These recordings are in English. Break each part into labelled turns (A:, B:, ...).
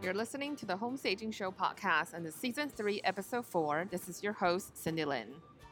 A: You're listening to the Home Staging Show podcast and the Season 3, Episode 4. This is your host, Cindy Lin.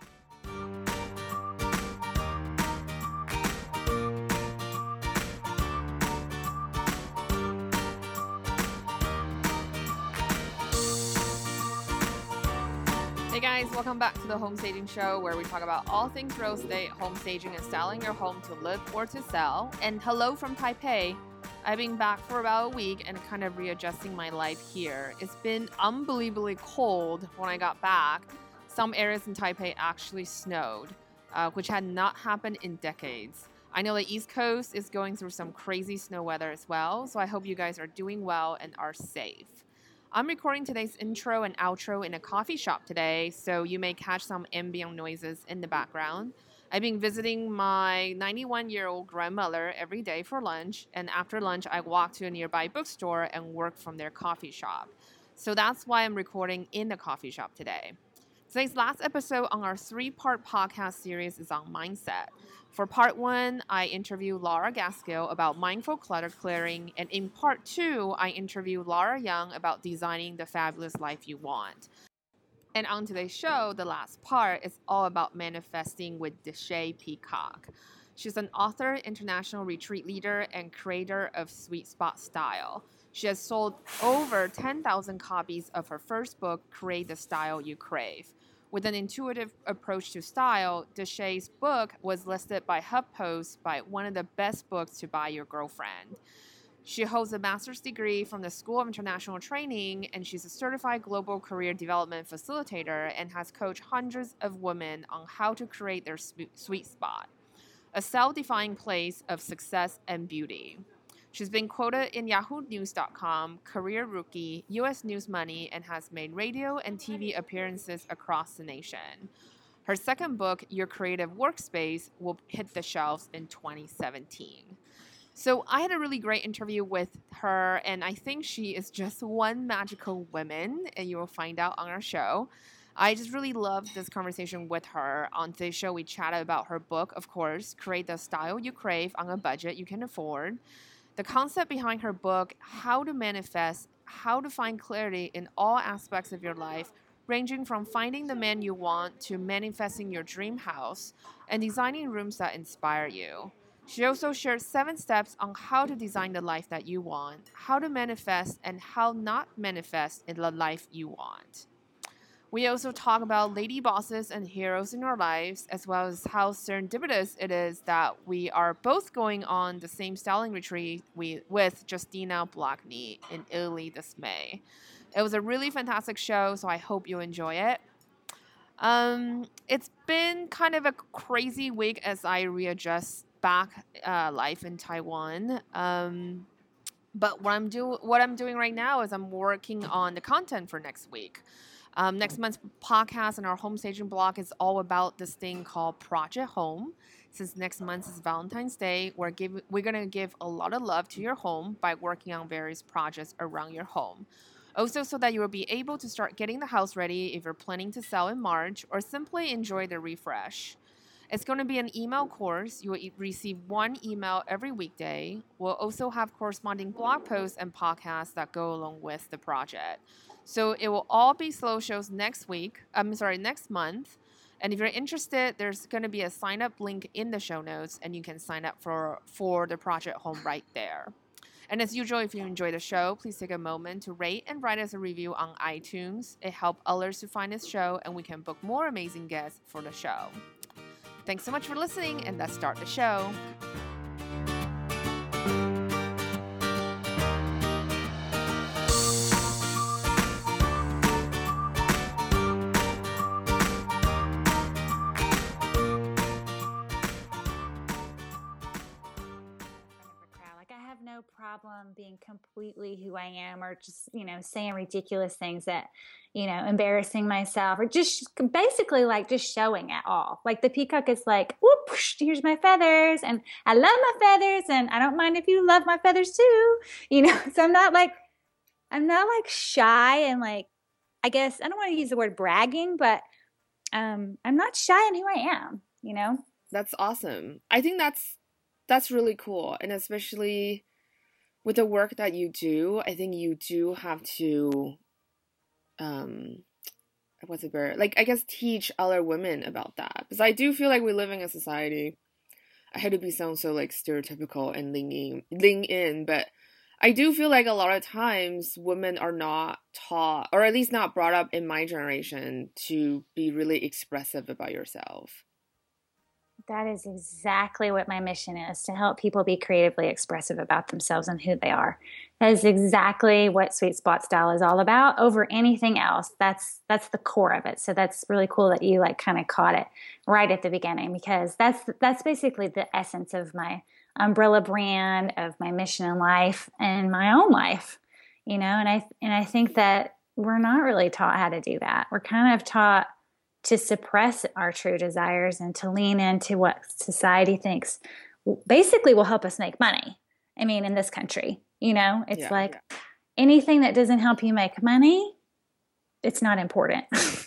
A: Hey guys, welcome back to the Home Staging Show, where we talk about all things real estate, home staging, and styling your home to live or to sell. And hello from Taipei. I've been back for about a week and kind of readjusting my life here. It's been unbelievably cold when I got back. Some areas in Taipei actually snowed, which had not happened in decades. I know the East Coast is going through some crazy snow weather as well, so I hope you guys are doing well and are safe. I'm recording today's intro and outro in a coffee shop today, so you may catch some ambient noises in the background. I've been visiting my 91-year-old grandmother every day for lunch, and after lunch, I walk to a nearby bookstore and work from their coffee shop. So that's why I'm recording in the coffee shop today. Today's last episode on our 3-part podcast series is on mindset. For part 1, I interview Laura Gaskill about mindful clutter clearing, and in part 2, I interview Laura Young about designing the fabulous life you want. And on today's show, the last part is all about manifesting with Deshay Peacock. She's an author, international retreat leader, and creator of Sweet Spot Style. She has sold over 10,000 copies of her first book, Create the Style You Crave. With an intuitive approach to style, Deshay's book was listed by HuffPost by one of the best books to buy your girlfriend. She holds a master's degree from the School of International Training, and she's a certified global career development facilitator and has coached hundreds of women on how to create their sweet spot, a self-defined place of success and beauty. She's been quoted in YahooNews.com, Career Rookie, U.S. News Money, and has made radio and TV appearances across the nation. Her second book, Your Creative Workspace, will hit the shelves in 2017. So I had a really great interview with her, and I think she is just one magical woman, and you will find out on our show. I just really loved this conversation with her. On today's show, we chatted about her book, of course, Create the Style You Crave on a Budget You Can Afford. The concept behind her book, how to manifest, how to find clarity in all aspects of your life, ranging from finding the man you want to manifesting your dream house and designing rooms that inspire you. She also shares 7 steps on how to design the life that you want, how to manifest, and how not manifest in the life you want. We also talk about lady bosses and heroes in our lives, as well as how serendipitous it is that we are both going on the same styling retreat with Justina Blackney in Italy this May. It was a really fantastic show, so I hope you enjoy it. It's been kind of a crazy week as I readjust back life in Taiwan. But what I'm doing right now is I'm working on the content for next week. Next month's podcast and our home staging blog is all about this thing called Project Home. Since next month is Valentine's Day, we're going to give a lot of love to your home by working on various projects around your home. Also, so that you will be able to start getting the house ready if you're planning to sell in March or simply enjoy the refresh. It's going to be an email course. You will receive 1 email every weekday. We'll also have corresponding blog posts and podcasts that go along with the project. So it will all be slow shows next month. And if you're interested, there's going to be a sign up link in the show notes, and you can sign up for the Project Home right there. And as usual, if you enjoy the show, please take a moment to rate and write us a review on iTunes. It helps others to find this show, and we can book more amazing guests for the show. Thanks so much for listening, and let's start the show.
B: No problem being completely who I am, or just, saying ridiculous things that, embarrassing myself, or just basically like just showing at all. Like the peacock is like, whoop, here's my feathers, and I love my feathers, and I don't mind if you love my feathers too, so I'm not like shy, and like, I guess I don't want to use the word bragging, but I'm not shy in who I am,
A: That's awesome. I think that's really cool, and especially with the work that you do, I think you do have to, what's it better? Like, I guess teach other women about that. Because I do feel like we live in a society, I hate to be sound so like stereotypical and lean in, but I do feel like a lot of times women are not taught, or at least not brought up in my generation, to be really expressive about yourself.
B: That is exactly what my mission is, to help people be creatively expressive about themselves and who they are. That is exactly what Sweet Spot Style is all about over anything else. That's the core of it. So that's really cool that you like kind of caught it right at the beginning, because that's basically the essence of my umbrella brand, of my mission in life and my own life. And I think that we're not really taught how to do that. We're kind of taught to suppress our true desires and to lean into what society thinks basically will help us make money. I mean, in this country, it's anything that doesn't help you make money, it's not important.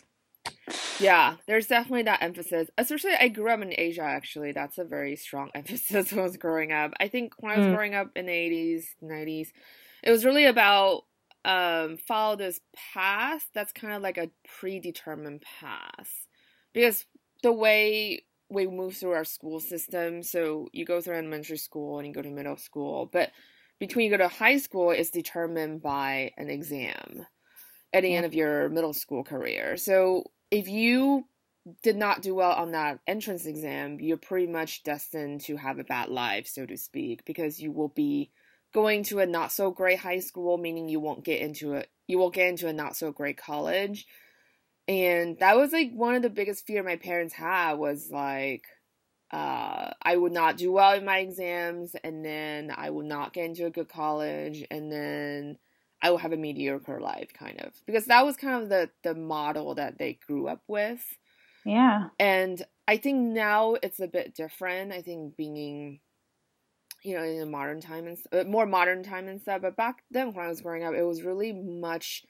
A: Yeah, there's definitely that emphasis. Especially, I grew up in Asia, actually. That's a very strong emphasis when I was growing up. I think when I was growing up in the 80s, 90s, it was really about follow this path that's kind of like a predetermined path. Because the way we move through our school system, so you go through elementary school and you go to middle school, but between you go to high school, it's determined by an exam at the end of your middle school career. So if you did not do well on that entrance exam, you're pretty much destined to have a bad life, so to speak, because you will be going to a not so great high school, meaning you won't get into a not so great college. And that was like one of the biggest fear my parents had, was like I would not do well in my exams, and then I would not get into a good college, and then I will have a mediocre life, kind of. Because that was kind of the model that they grew up with.
B: Yeah.
A: And I think now it's a bit different. I think being, in a modern time and more modern time and stuff. But back then when I was growing up, it was really much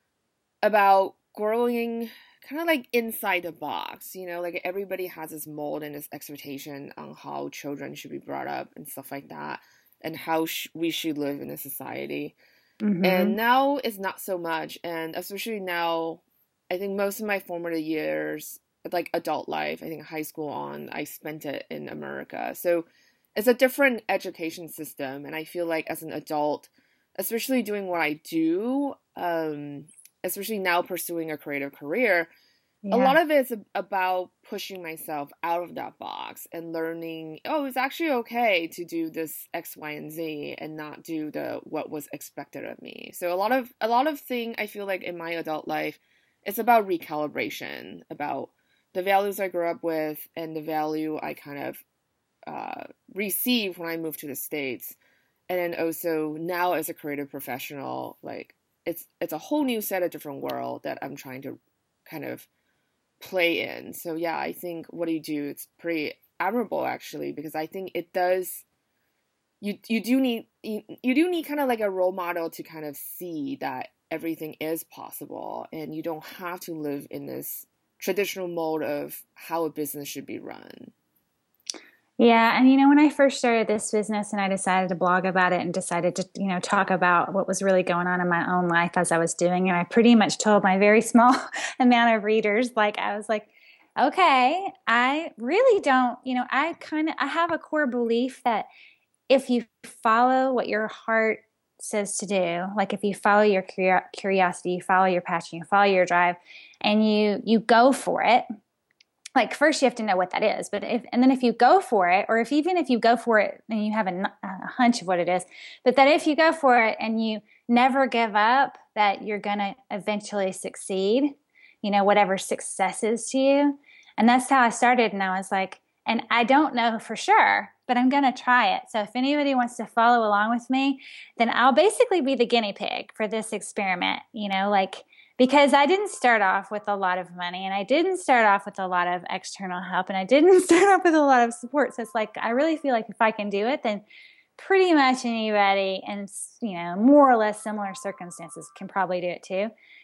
A: about growing kind of like inside the box, like everybody has this mold and this expectation on how children should be brought up and stuff like that, and how we should live in a society. Mm-hmm. And now it's not so much. And especially now, I think most of my formative years, like adult life, I think high school on, I spent it in America. So it's a different education system. And I feel like as an adult, especially doing what I do, especially now pursuing a creative career, a lot of it is about pushing myself out of that box and learning, it's actually okay to do this X, Y, and Z and not do what was expected of me. So a lot of thing I feel like in my adult life, it's about recalibration, about the values I grew up with and the value I kind of received when I moved to the States. And then also now as a creative professional, like it's a whole new set of different world that I'm trying to kind of play in. So yeah, I think what you do, it's pretty admirable actually, because I think it does, you do need kind of like a role model to kind of see that everything is possible and you don't have to live in this traditional mold of how a business should be run.
B: Yeah. And, when I first started this business and I decided to blog about it and decided to, talk about what was really going on in my own life as I was doing it, I pretty much told my very small amount of readers, I was like, okay, I really don't, I have a core belief that if you follow what your heart says to do, like if you follow your curiosity, you follow your passion, you follow your drive, and you go for it. Like first you have to know what that is, and then if you go for it, or even if you go for it and you have a hunch of what it is, but that if you go for it and you never give up, that you're going to eventually succeed, whatever success is to you. And that's how I started. And I was like, and I don't know for sure, but I'm going to try it. So if anybody wants to follow along with me, then I'll basically be the guinea pig for this experiment, because I didn't start off with a lot of money and I didn't start off with a lot of external help and I didn't start off with a lot of support. So it's like, I really feel like if I can do it, then pretty much anybody in, more or less similar circumstances can probably do it too.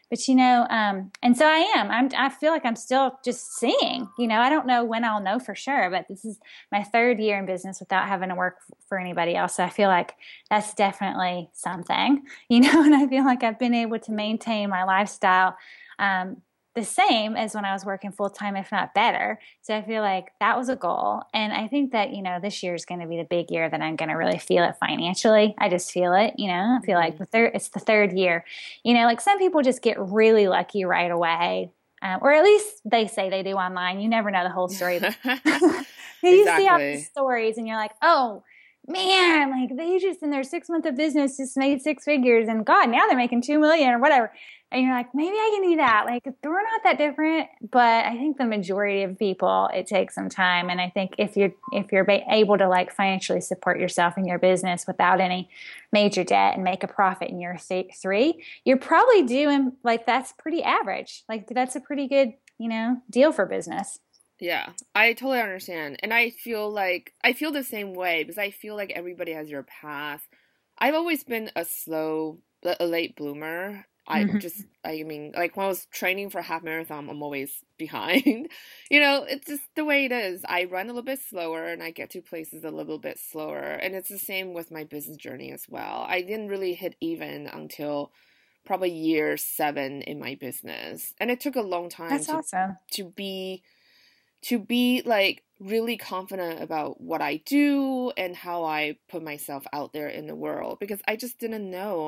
B: But, and so I feel like I'm still just seeing, I don't know when I'll know for sure, but this is my third year in business without having to work for anybody else. So I feel like that's definitely something, and I feel like I've been able to maintain my lifestyle, the same as when I was working full time, if not better. So I feel like that was a goal. And I think that, this year is going to be the big year that I'm going to really feel it financially. I just feel it, I feel like it's the third year, like some people just get really lucky right away. Or at least they say they do online. You never know the whole story. You see all these stories and you're like, oh, man, like they just in their 6 months of business just made 6 figures and God, now they're making 2 million or whatever. And you're like, maybe I can do that. Like we're not that different, but I think the majority of people, it takes some time. And I think if you're able to like financially support yourself and your business without any major debt and make a profit in year 3, you're probably doing like, that's pretty average. Like that's a pretty good, deal for business.
A: Yeah, I totally understand. And I feel the same way because I feel like everybody has their path. I've always been a late bloomer. I mean, like when I was training for half marathon, I'm always behind. It's just the way it is. I run a little bit slower and I get to places a little bit slower. And it's the same with my business journey as well. I didn't really hit even until probably year 7 in my business. And it took a long time to be like really confident about what I do and how I put myself out there in the world because I just didn't know.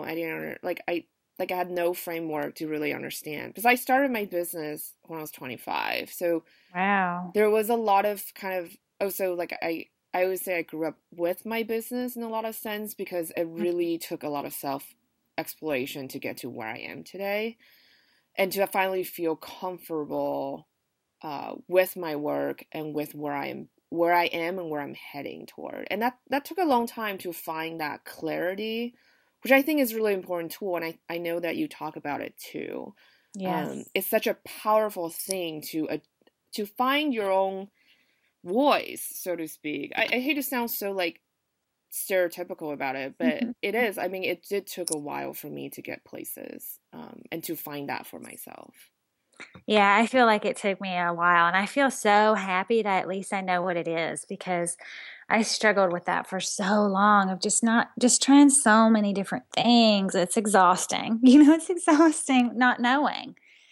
A: I had no framework to really understand because I started my business when I was 25. So
B: wow,
A: there was a lot of kind of also like I always say I grew up with my business in a lot of sense because it really took a lot of self-exploration to get to where I am today and to finally feel comfortable with my work and with where I am and where I'm heading toward. And that took a long time to find that clarity, which I think is really important tool. And I know that you talk about it too.
B: Yes.
A: It's such a powerful thing to find your own voice, so to speak. I hate to sound so like stereotypical about it, but it is. I mean, it did took a while for me to get places and to find that for myself.
B: Yeah, I feel like it took me a while, and I feel so happy that at least I know what it is because I struggled with that for so long of just trying so many different things. It's exhausting. It's exhausting not knowing.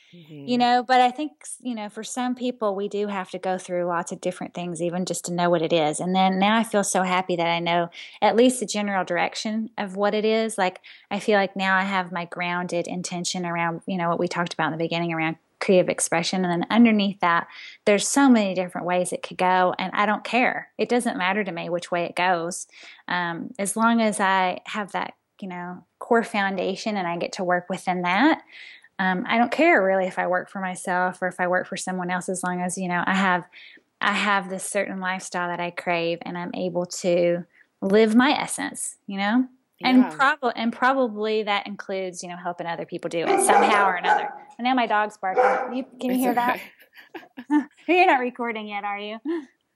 B: But I think, for some people, we do have to go through lots of different things, even just to know what it is. And then now I feel so happy that I know at least the general direction of what it is. Like, I feel like now I have my grounded intention around, what we talked about in the beginning around creative expression. And then underneath that, there's so many different ways it could go. And I don't care. It doesn't matter to me which way it goes. As long as I have that, core foundation and I get to work within that. I don't care really if I work for myself or if I work for someone else, as long as, I have this certain lifestyle that I crave and I'm able to live my essence, Yeah. And probably that includes, helping other people do it somehow or another. And now my dog's barking. Can you hear that? You're not recording yet, are you?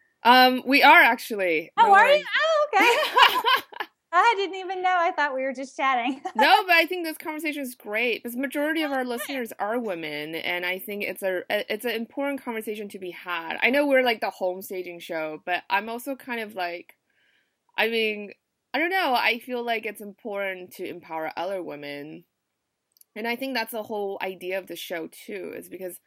A: We are actually.
B: Oh, are you? Oh, okay. I didn't even know. I thought we were just chatting.
A: No, but I think this conversation is great because majority of our listeners are women, and I think it's an important conversation to be had. I know we're like the home staging show, but I'm also kind of like, I mean, I don't know. I feel like it's important to empower other women, and I think that's the whole idea of the show too. Is because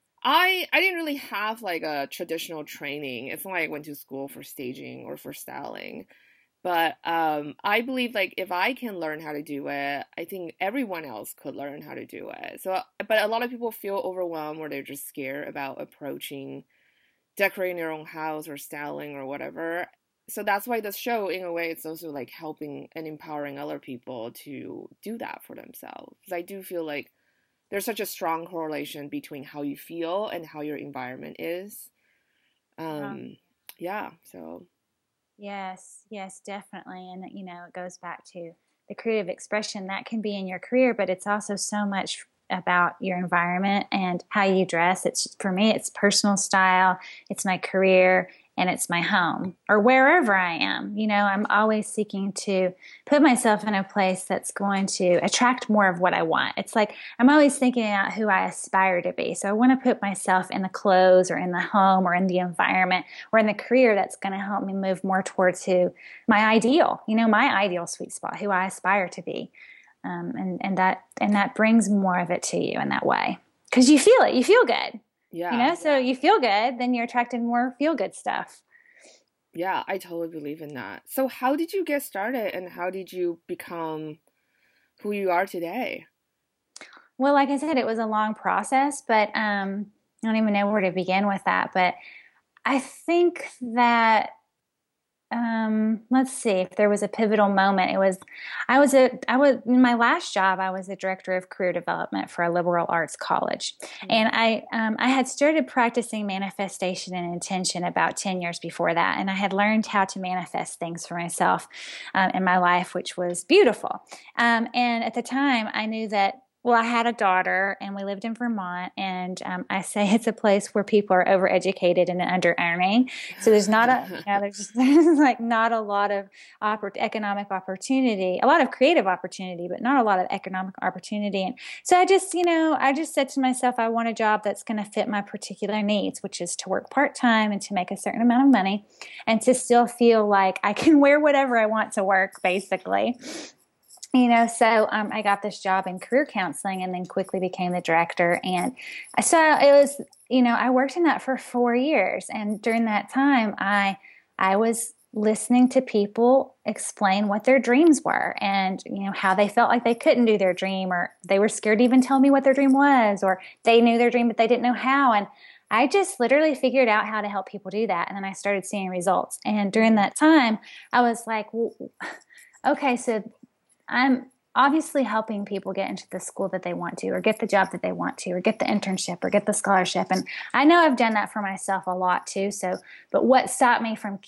A: I didn't really have like a traditional training. It's not like I went to school for staging or for styling. But I believe like if I can learn how to do it, I think everyone else could learn how to do it. So, but a lot of people feel overwhelmed or they're just scared about approaching decorating their own house or styling or whatever. So that's why the show, in a way, it's also like helping and empowering other people to do that for themselves. Because I do feel like there's such a strong correlation between how you feel and how your environment is. Yeah, so...
B: Yes, definitely. And, it goes back to the creative expression that can be in your career, but it's also so much about your environment and how you dress. For me, it's personal style, it's my career, and it's my home, or wherever I am. I'm always seeking to put myself in a place that's going to attract more of what I want. It's like I'm always thinking about who I aspire to be. So I want to put myself in the clothes or in the home or in the environment or in the career that's going to help me move more towards my ideal, my ideal sweet spot, who I aspire to be. And that brings more of it to you in that way. Because you feel it. You feel good.
A: Yeah.
B: So you feel good, then you're attracting more feel-good stuff.
A: Yeah, I totally believe in that. So how did you get started, and how did you become who you are today?
B: Well, like I said, it was a long process, but I don't even know where to begin with that. But I think that let's see if there was a pivotal moment. I was in my last job. I was the director of career development for a liberal arts college, and I had started practicing manifestation and intention about 10 years before that, and I had learned how to manifest things for myself in my life, which was beautiful. And at the time, I knew that. Well, I had a daughter, and we lived in Vermont, and I say it's a place where people are overeducated and under earning. So there's not there's like not a lot of economic opportunity, a lot of creative opportunity, but not a lot of economic opportunity. And so I just said to myself, I want a job that's going to fit my particular needs, which is to work part-time and to make a certain amount of money and to still feel like I can wear whatever I want to work, basically. So I got this job in career counseling and then quickly became the director. And so it was, I worked in that for 4 years. And during that time, I was listening to people explain what their dreams were and, how they felt like they couldn't do their dream, or they were scared to even tell me what their dream was, or they knew their dream, but they didn't know how. And I just literally figured out how to help people do that. And then I started seeing results. And during that time, I was like, well, okay, so I'm obviously helping people get into the school that they want to, or get the job that they want to, or get the internship, or get the scholarship. And I know I've done that for myself a lot too. So, but what stopped me from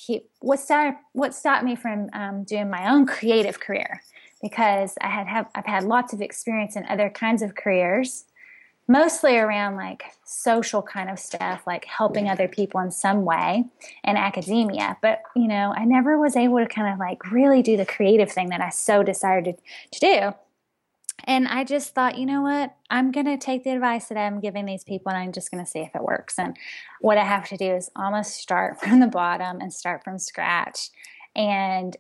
B: doing my own creative career? Because I've had lots of experience in other kinds of careers, mostly around like social kind of stuff, like helping other people in some way, and academia. But, I never was able to kind of like really do the creative thing that I so decided to do. And I just thought, you know what, I'm going to take the advice that I'm giving these people and I'm just going to see if it works. And what I have to do is almost start from the bottom and start from scratch. And,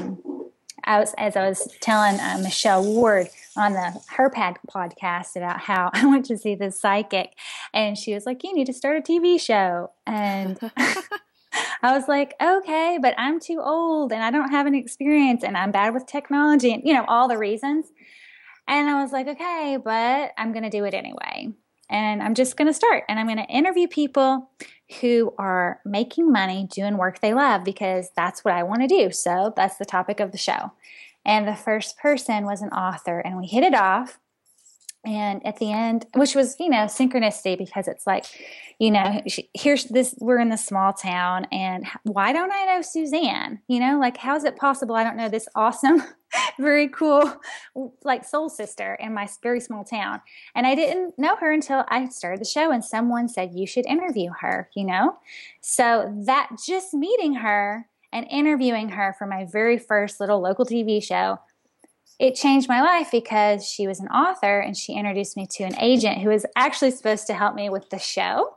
B: as I was telling Michelle Ward on her podcast about how I went to see this psychic, and she was like, you need to start a TV show. And I was like, okay, but I'm too old and I don't have any experience and I'm bad with technology and, all the reasons. And I was like, okay, but I'm going to do it anyway. And I'm just going to start, and I'm going to interview people who are making money doing work they love, because that's what I want to do. So that's the topic of the show. And the first person was an author, and we hit it off. And at the end, which was, synchronicity, because it's like, here's this, we're in this small town, and why don't I know Suzanne? Like, how is it possible I don't know this awesome, very cool, like soul sister in my very small town? And I didn't know her until I started the show, and someone said, you should interview her, So that just meeting her and interviewing her for my very first little local TV show, it changed my life, because she was an author and she introduced me to an agent who was actually supposed to help me with the show.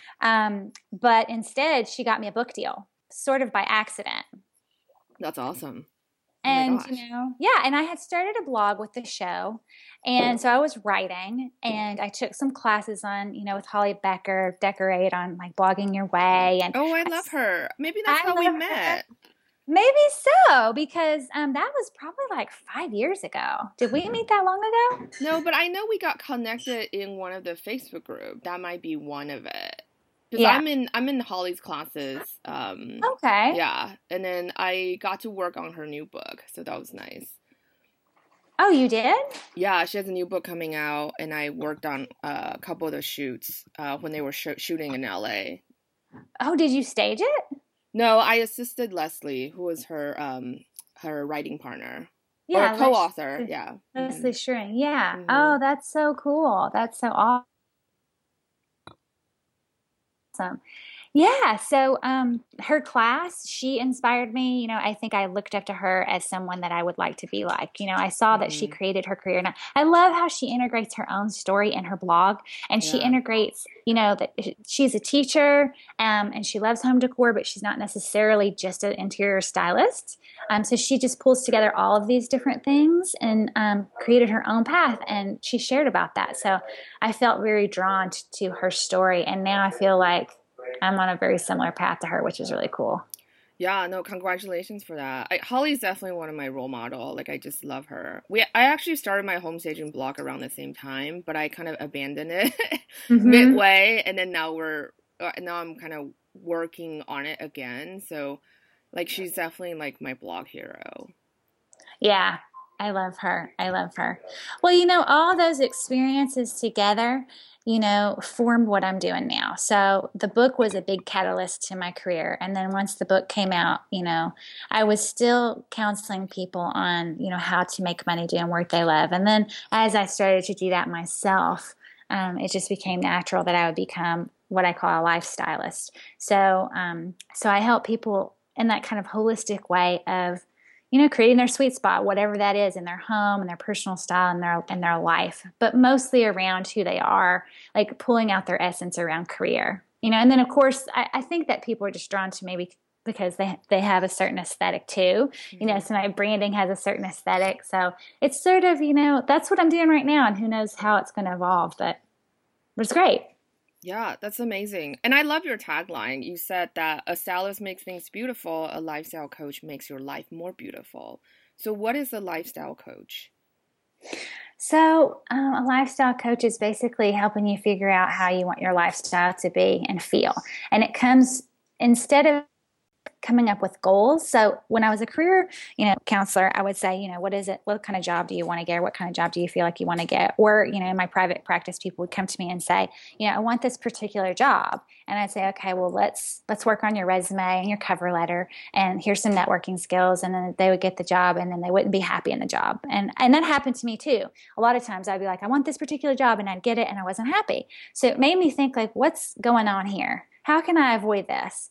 B: But instead, she got me a book deal, sort of by accident.
A: That's awesome.
B: And, and I had started a blog with the show. And so I was writing, and I took some classes on, with Holly Becker, Decorate, on like blogging your way. And
A: I love her. Maybe that's how we met.
B: Maybe so, because that was probably like 5 years ago. Did we meet that long ago?
A: No, but I know we got connected in one of the Facebook groups. That might be one of it. Because I'm in Holly's classes.
B: Okay.
A: Yeah, and then I got to work on her new book, so that was nice.
B: Oh, you did?
A: Yeah, she has a new book coming out, and I worked on a couple of the shoots when they were shooting in LA.
B: Oh, did you stage it?
A: No, I assisted Leslie, who was her writing partner.
B: Yeah,
A: or co-author. Yeah.
B: Leslie Schring. Yeah.
A: Mm-hmm.
B: Oh, that's so cool. That's so awesome. Yeah. So, her class, she inspired me. I think I looked up to her as someone that I would like to be like. I saw that she
A: Hmm.
B: created her career. And I love how she integrates her own story in her blog. And she
A: Yeah.
B: integrates, that she's a teacher, and she loves home decor, but she's not necessarily just an interior stylist. So she just pulls together all of these different things and created her own path. And she shared about that. So I felt very drawn to her story. And now I feel like I'm on a very similar path to her, which is really cool.
A: Yeah, no, congratulations for that. Holly's definitely one of my role model. Like, I just love her. I actually started my home staging blog around the same time, but I kind of abandoned it
B: Mm-hmm.
A: midway, and then now I'm kind of working on it again. So, like, she's definitely like my blog hero.
B: Yeah, I love her. I love her. Well, all those experiences together, formed what I'm doing now. So the book was a big catalyst to my career. And then once the book came out, I was still counseling people on, how to make money doing work they love. And then as I started to do that myself, it just became natural that I would become what I call a lifestylist. So I help people in that kind of holistic way of creating their sweet spot, whatever that is, in their home and their personal style and their life, but mostly around who they are, like pulling out their essence around career. And then of course I think that people are just drawn to maybe because they have a certain aesthetic too.
A: Hmm.
B: So my branding has a certain aesthetic. So it's sort of, that's what I'm doing right now, and who knows how it's going to evolve, but it's great.
A: Yeah, that's amazing. And I love your tagline. You said that a stylist makes things beautiful, a lifestyle coach makes your life more beautiful. So, what is a lifestyle coach?
B: So, a lifestyle coach is basically helping you figure out how you want your lifestyle to be and feel. And it comes instead of coming up with goals. So when I was a career, counselor, I would say, what is it? What kind of job do you want to get? Or what kind of job do you feel like you want to get? Or, in my private practice, people would come to me and say, I want this particular job. And I'd say, okay, well, let's work on your resume and your cover letter, and here's some networking skills. And then they would get the job, and then they wouldn't be happy in the job. And that happened to me too. A lot of times I'd be like, I want this particular job, and I'd get it, and I wasn't happy. So it made me think, like, what's going on here? How can I avoid this?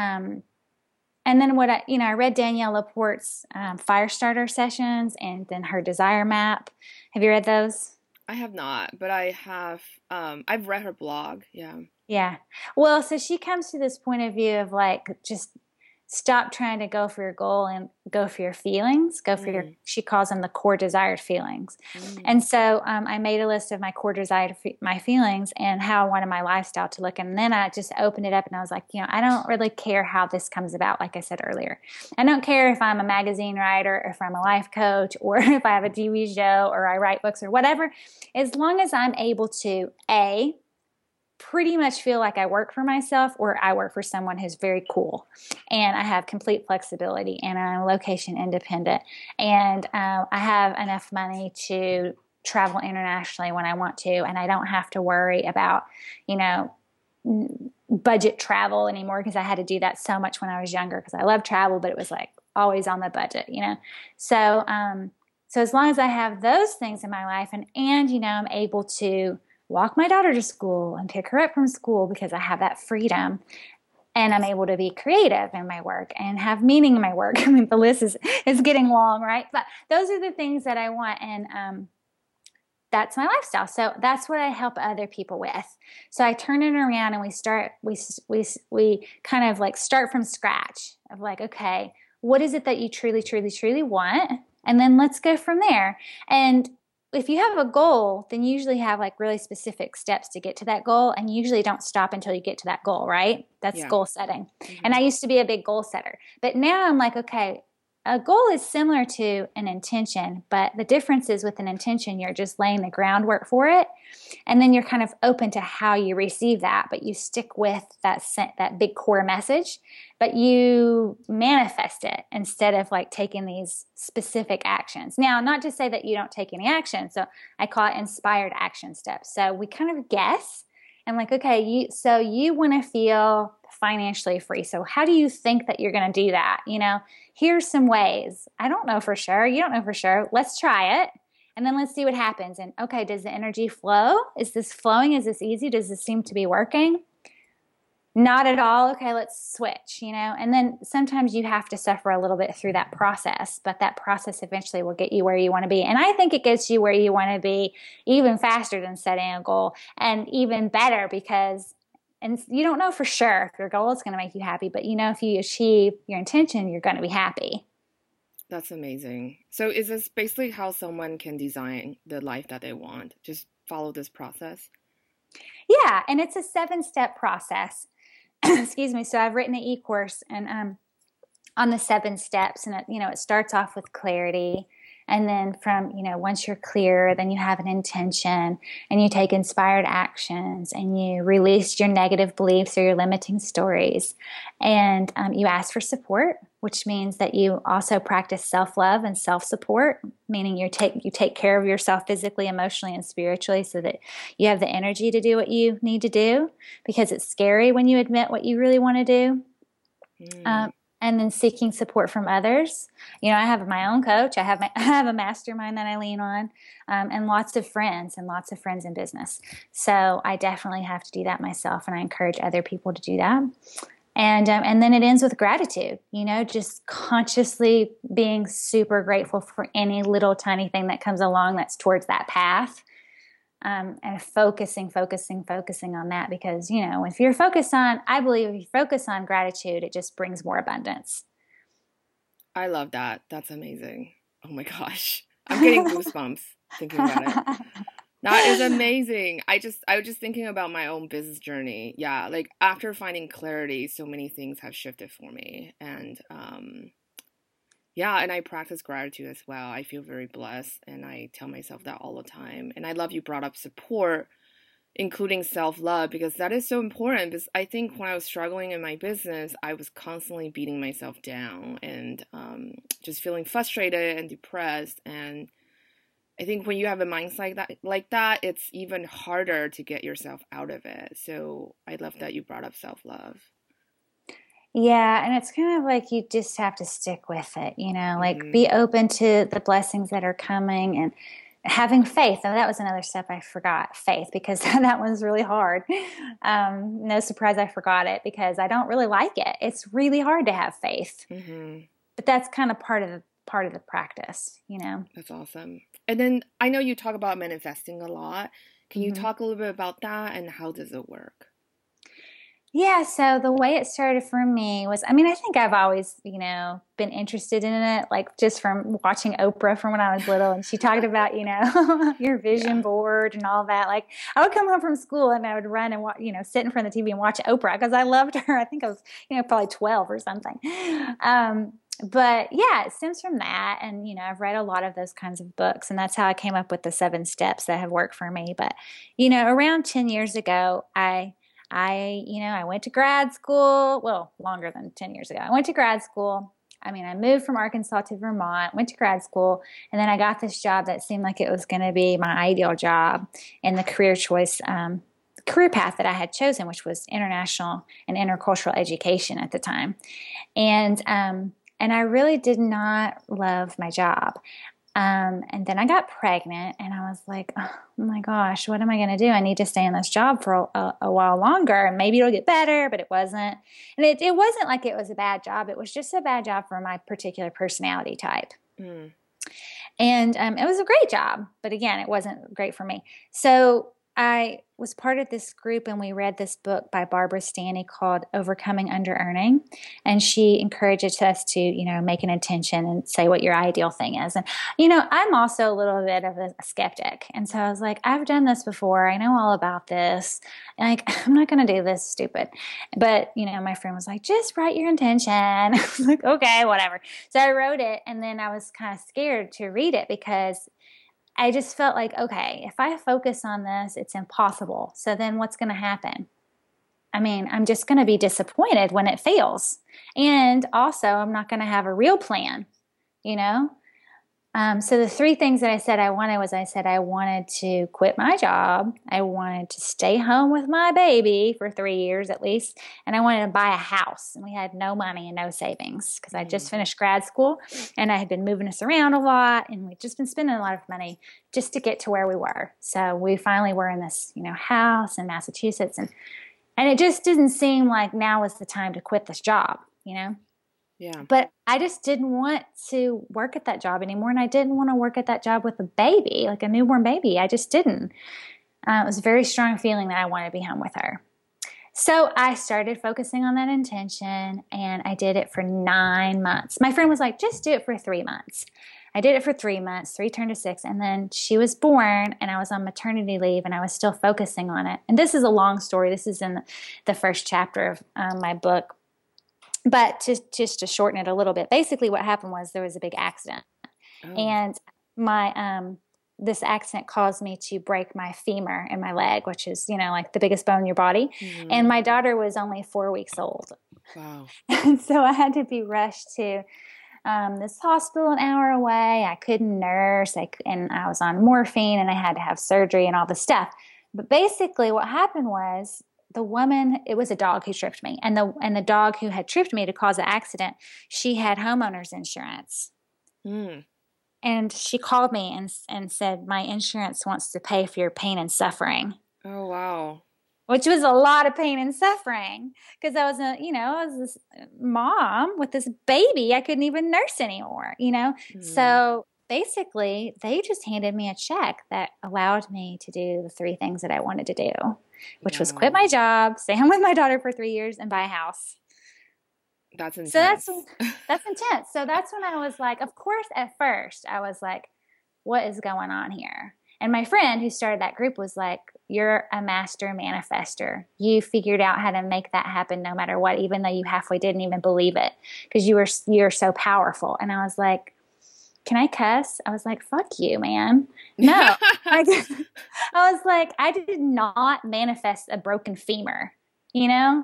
B: And then I read Danielle Laporte's Fire Starter Sessions, and then her Desire Map. Have you read those?
A: I have not, but I've read her blog. Yeah.
B: Yeah. Well, so she comes to this point of view of like, just stop trying to go for your goal and go for your feelings. Go for
A: Mm,
B: she calls them the core desired feelings.
A: mm,
B: And so I made a list of my core desired, my feelings and how I wanted my lifestyle to look. And then I just opened it up and I was like, I don't really care how this comes about. Like I said earlier, I don't care if I'm a magazine writer, or if I'm a life coach, or if I have a TV show, or I write books, or whatever, as long as I'm able to, pretty much feel like I work for myself, or I work for someone who's very cool, and I have complete flexibility, and I'm location independent, and I have enough money to travel internationally when I want to, and I don't have to worry about, budget travel anymore, because I had to do that so much when I was younger, because I love travel, but it was like always on the budget. So as long as I have those things in my life, and I'm able to walk my daughter to school and pick her up from school, because I have that freedom, and I'm able to be creative in my work and have meaning in my work. I mean, the list is getting long, right? But those are the things that I want, and that's my lifestyle. So that's what I help other people with. So I turn it around, and we kind of like start from scratch of like, okay, what is it that you truly, truly, truly want? And then let's go from there. And if you have a goal, then you usually have like really specific steps to get to that goal, and you usually don't stop until you get to that goal, right? That's
A: yeah.
B: goal setting. And
A: Hmm.
B: I used to be a big goal setter, but now I'm like, okay, a goal is similar to an intention, but the difference is with an intention, you're just laying the groundwork for it. And then you're kind of open to how you receive that, but you stick with that big core message, but you manifest it instead of like taking these specific actions. Now, not to say that you don't take any action. So I call it inspired action steps. So we kind of guess and like, okay, you want to feel financially free. So how do you think that you're going to do that? Here's some ways. I don't know for sure. You don't know for sure. Let's try it. And then let's see what happens. And okay, does the energy flow? Is this flowing? Is this easy? Does this seem to be working? Not at all. Okay, let's switch, And then sometimes you have to suffer a little bit through that process, but that process eventually will get you where you want to be. And I think it gets you where you want to be even faster than setting a goal, and even better because, and you don't know for sure if your goal is going to make you happy, but if you achieve your intention, you're going to be happy.
A: That's amazing. So is this basically how someone can design the life that they want? Just follow this process?
B: Yeah, and it's a 7-step process. Excuse me. So I've written an e-course and on the 7 steps, and it starts off with clarity, and then from once you're clear, then you have an intention, and you take inspired actions, and you release your negative beliefs or your limiting stories, and you ask for support, which means that you also practice self-love and self-support, meaning you take care of yourself physically, emotionally, and spiritually so that you have the energy to do what you need to do, because it's scary when you admit what you really want to do. And then seeking support from others. I have my own coach. I have a mastermind that I lean on, and lots of friends in business. So I definitely have to do that myself, and I encourage other people to do that. And then it ends with gratitude, just consciously being super grateful for any little tiny thing that comes along that's towards that path. And focusing on that, because, I believe if you focus on gratitude, it just brings more abundance.
A: I love that. That's amazing. Oh my gosh. I'm getting goosebumps thinking about it. That is amazing. I was just thinking about my own business journey. Yeah, like after finding clarity, so many things have shifted for me. And and I practice gratitude as well. I feel very blessed, and I tell myself that all the time. And I love you brought up support, including self-love, because that is so important. Because I think when I was struggling in my business, I was constantly beating myself down and just feeling frustrated and depressed. And I think when you have a mindset like that, it's even harder to get yourself out of it. So I love that you brought up self-love.
B: Yeah, and it's kind of like you just have to stick with it, like be open to the blessings that are coming, and having faith. And that was another step I forgot, faith, because that one's really hard. No surprise I forgot it, because I don't really like it. It's really hard to have faith. But that's kind of part of the practice,
A: That's awesome. And then I know you talk about manifesting a lot. Can you talk a little bit about that, and how does it work?
B: Yeah, so the way it started for me was, I think I've always, been interested in it, like just from watching Oprah from when I was little, and she talked about, your vision board and all that. Like I would come home from school and I would run and sit in front of the TV and watch Oprah because I loved her. I think I was, probably 12 or something. But yeah, it stems from that. And, I've read a lot of those kinds of books, and that's how I came up with the 7 steps that have worked for me. But, around 10 years ago, I went to grad school. Well, longer than 10 years ago. I went to grad school. I moved from Arkansas to Vermont, went to grad school, and then I got this job that seemed like it was going to be my ideal job in the career path that I had chosen, which was international and intercultural education at the time. And I really did not love my job. And then I got pregnant, and I was like, oh my gosh, what am I going to do? I need to stay in this job for a while longer, and maybe it'll get better, but it wasn't. And it wasn't like it was a bad job. It was just a bad job for my particular personality type. And it was a great job, but again, it wasn't great for me. So I was part of this group, and we read this book by Barbara Stanny called Overcoming Underearning. And she encourages us to, make an intention and say what your ideal thing is. And, I'm also a little bit of a skeptic. And so I was like, I've done this before. I know all about this. Like, I'm not going to do this stupid. But, my friend was like, just write your intention. I was like, okay, whatever. So I wrote it, and then I was kind of scared to read it because I just felt like, okay, if I focus on this, it's impossible. So then what's going to happen? I'm just going to be disappointed when it fails. And also, I'm not going to have a real plan, So the 3 things that I said I wanted to quit my job. I wanted to stay home with my baby for 3 years at least. And I wanted to buy a house. And we had no money and no savings because I just finished grad school, and I had been moving us around a lot, and we'd just been spending a lot of money just to get to where we were. So we finally were in this, house in Massachusetts, And it just didn't seem like now was the time to quit this job, you know?
A: Yeah.
B: But I just didn't want to work at that job anymore. And I didn't want to work at that job with a baby, like a newborn baby. I just didn't. It was a very strong feeling that I wanted to be home with her. So I started focusing on that intention, and I did it for 9 months. My friend was like, just do it for 3 months. I did it for 3 months, 3 turned to 6, and then she was born, and I was on maternity leave, and I was still focusing on it. And this is a long story. This is in the first chapter of my book. But just to shorten it a little bit, basically what happened was there was a big accident. Oh. And my this accident caused me to break my femur in my leg, which is, like the biggest bone in your body. Mm-hmm. And my daughter was only 4 weeks old.
A: Wow.
B: And so I had to be rushed to this hospital an hour away. I couldn't nurse, and I was on morphine, and I had to have surgery and all this stuff. But basically what happened was the woman, it was a dog who tripped me. And the dog who had tripped me to cause the accident, she had homeowner's insurance. Mm. And she called me and said, my insurance wants to pay for your pain and suffering.
A: Oh, wow.
B: Which was a lot of pain and suffering because I was this mom with this baby. I couldn't even nurse anymore, Mm. So basically they just handed me a check that allowed me to do the 3 things that I wanted to do, which was quit my job, stay home with my daughter for 3 years, and buy a house.
A: That's intense.
B: So that's intense. So that's when I was like, of course, at first I was like, what is going on here? And my friend who started that group was like, you're a master manifester. You figured out how to make that happen no matter what, even though you halfway didn't even believe it because you're so powerful. And I was like, can I cuss? I was like, fuck you, man. No. I was like, I did not manifest a broken femur,
A: Yeah.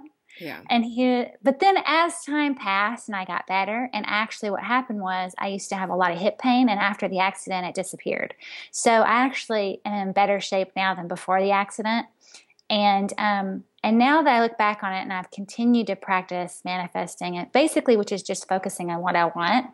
B: But then as time passed and I got better, and actually what happened was I used to have a lot of hip pain, and after the accident it disappeared. So I actually am in better shape now than before the accident. And now that I look back on it, and I've continued to practice manifesting it, basically, which is just focusing on what I want.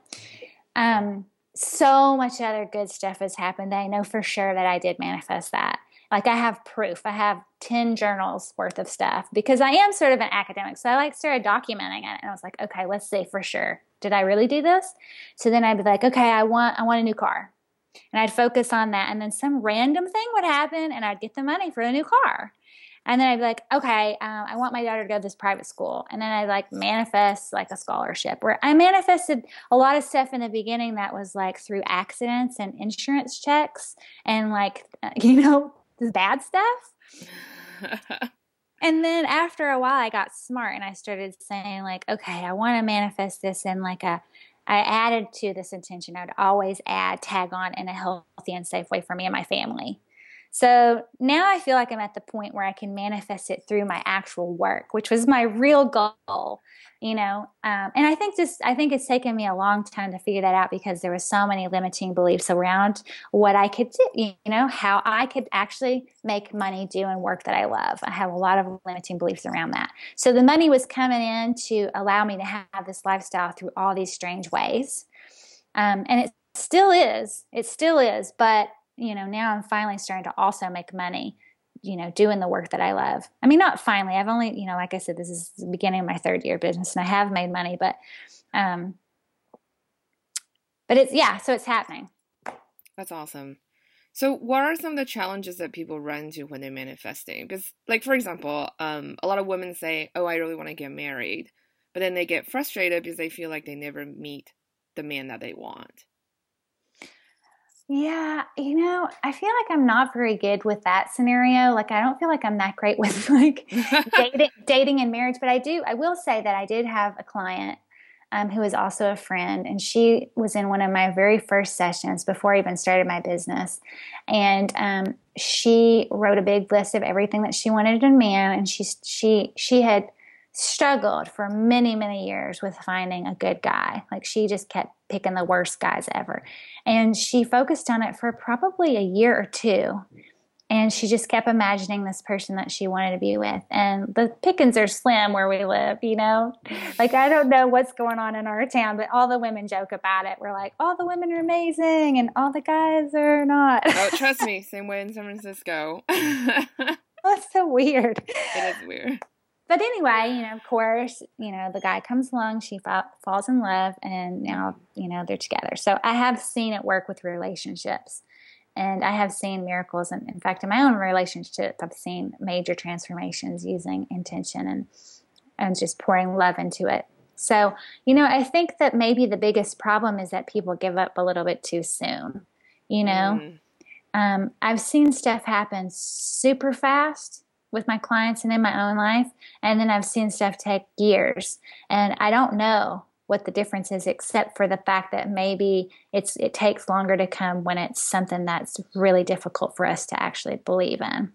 B: So much other good stuff has happened that I know for sure that I did manifest that. Like I have proof. I have 10 journals worth of stuff because I am sort of an academic. So I started documenting it, and I was like, okay, let's see for sure. Did I really do this? So then I'd be like, okay, I want a new car. And I'd focus on that. And then some random thing would happen, and I'd get the money for a new car. And then I'd be like, okay, I want my daughter to go to this private school. And then I'd manifest a scholarship, where I manifested a lot of stuff in the beginning that was through accidents and insurance checks and the bad stuff. And then after a while I got smart, and I started saying okay, I want to manifest this in I added to this intention. I'd always tag on in a healthy and safe way for me and my family. So now I feel like I'm at the point where I can manifest it through my actual work, which was my real goal, and I think it's taken me a long time to figure that out because there were so many limiting beliefs around what I could do, how I could actually make money doing work that I love. I have a lot of limiting beliefs around that. So the money was coming in to allow me to have this lifestyle through all these strange ways. And it still is, but now I'm finally starting to also make money, doing the work that I love. I mean, not finally. I've only, like I said, this is the beginning of my 3rd year business, and I have made money, but so it's happening.
A: That's awesome. So what are some of the challenges that people run into when they're manifesting? Because, for example, a lot of women say, oh, I really want to get married, but then they get frustrated because they feel like they never meet the man that they want.
B: Yeah, I feel like I'm not very good with that scenario. I don't feel like I'm that great with dating and marriage, but I will say that I did have a client who is also a friend, and she was in one of my very first sessions before I even started my business. And she wrote a big list of everything that she wanted in a man, and she had struggled for many, many years with finding a good guy. She just kept picking the worst guys ever. And she focused on it for probably a year or 2. And she just kept imagining this person that she wanted to be with. And the pickings are slim where we live, I don't know what's going on in our town, but all the women joke about it. We're like, all the women are amazing and all the guys are not.
A: Oh, trust me, same way in San Francisco.
B: That's so weird.
A: It is weird.
B: But anyway, of course, the guy comes along, she falls in love, and now, they're together. So I have seen it work with relationships, and I have seen miracles. And in fact, in my own relationship, I've seen major transformations using intention and just pouring love into it. So, I think that maybe the biggest problem is that people give up a little bit too soon, I've seen stuff happen super fast with my clients and in my own life. And then I've seen stuff take years. And I don't know what the difference is, except for the fact that maybe it takes longer to come when it's something that's really difficult for us to actually believe in.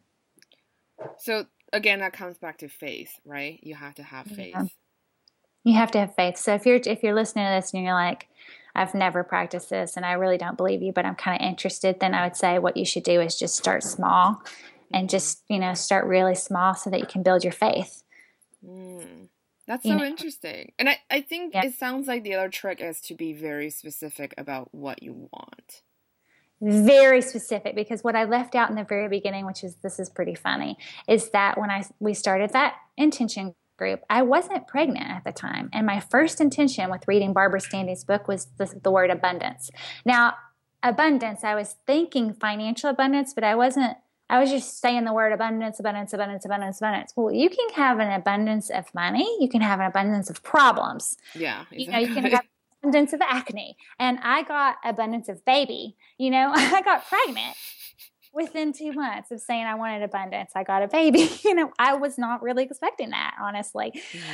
A: So again, that comes back to faith, right? You have to have faith.
B: Yeah. You have to have faith. So if you're listening to this and you're like, I've never practiced this and I really don't believe you, but I'm kind of interested, then I would say what you should do is just start small and just, start really small so that you can build your faith.
A: That's so interesting. And I think it sounds like the other trick is to be very specific about what you want.
B: Very specific, because what I left out in the very beginning, this is pretty funny, is that when we started that intention group, I wasn't pregnant at the time. And my first intention with reading Barbara Standy's book was the word abundance. Now, abundance, I was thinking financial abundance, but I was just saying the word abundance, abundance, abundance, abundance, abundance. Well, you can have an abundance of money. You can have an abundance of problems.
A: Yeah, exactly.
B: You can have abundance of acne. And I got abundance of baby. I got pregnant within 2 months of saying I wanted abundance. I got a baby. I was not really expecting that, honestly.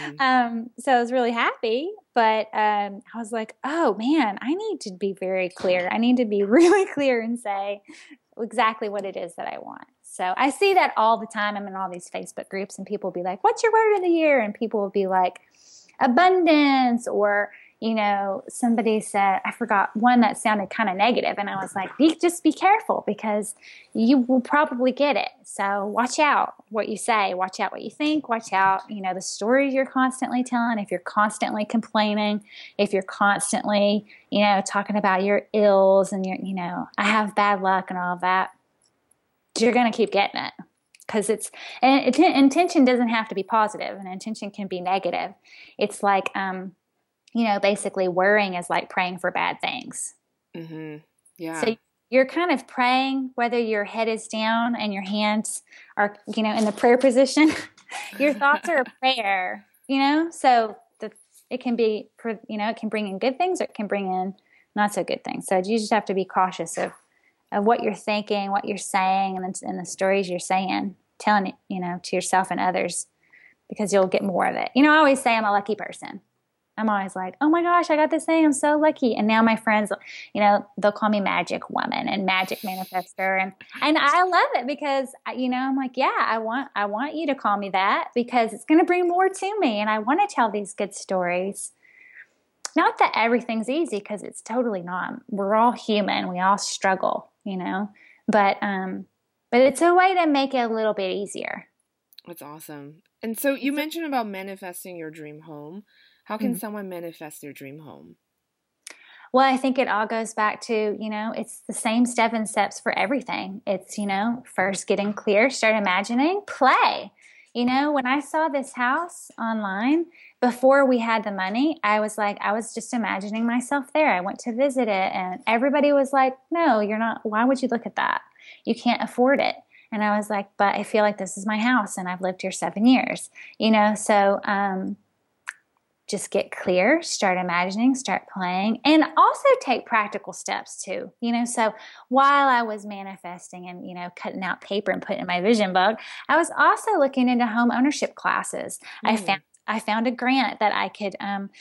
B: So I was really happy. But I was like, oh, man, I need to be very clear. I need to be really clear and say exactly what it is that I want. So I see that all the time. I'm in all these Facebook groups and people will be like, what's your word of the year? And people will be like, abundance, or, somebody said, I forgot one that sounded kind of negative. And I was like, just be careful because you will probably get it. So watch out what you say, watch out what you think, watch out, the stories you're constantly telling. If you're constantly complaining, if you're constantly, talking about your ills and I have bad luck and all of that, you're going to keep getting it. Because intention doesn't have to be positive, and intention can be negative. It's like, basically worrying is like praying for bad things.
A: Mm-hmm. Yeah. So
B: you're kind of praying whether your head is down and your hands are, in the prayer position. Your thoughts are a prayer, So it can be, it can bring in good things or it can bring in not so good things. So you just have to be cautious of what you're thinking, what you're saying, and the stories you're saying, telling it, to yourself and others, because you'll get more of it. I always say I'm a lucky person. I'm always like, oh my gosh, I got this thing. I'm so lucky. And now my friends, they'll call me magic woman and magic manifester. And I love it because, I'm like, yeah, I want you to call me that because it's going to bring more to me. And I want to tell these good stories. Not that everything's easy, because it's totally not. We're all human. We all struggle, but it's a way to make it a little bit easier.
A: That's awesome. And so you mentioned about manifesting your dream home. How can someone manifest their dream home?
B: Well, I think it all goes back to, it's the same 7 steps for everything. It's, first getting clear, start imagining, play. When I saw this house online, before we had the money, I was just imagining myself there. I went to visit it and everybody was like, no, you're not. Why would you look at that? You can't afford it. And I was like, but I feel like this is my house and I've lived here 7 years, so, just get clear, start imagining, start playing, and also take practical steps too. So while I was manifesting and, cutting out paper and putting in my vision book, I was also looking into home ownership classes. I found a grant that I could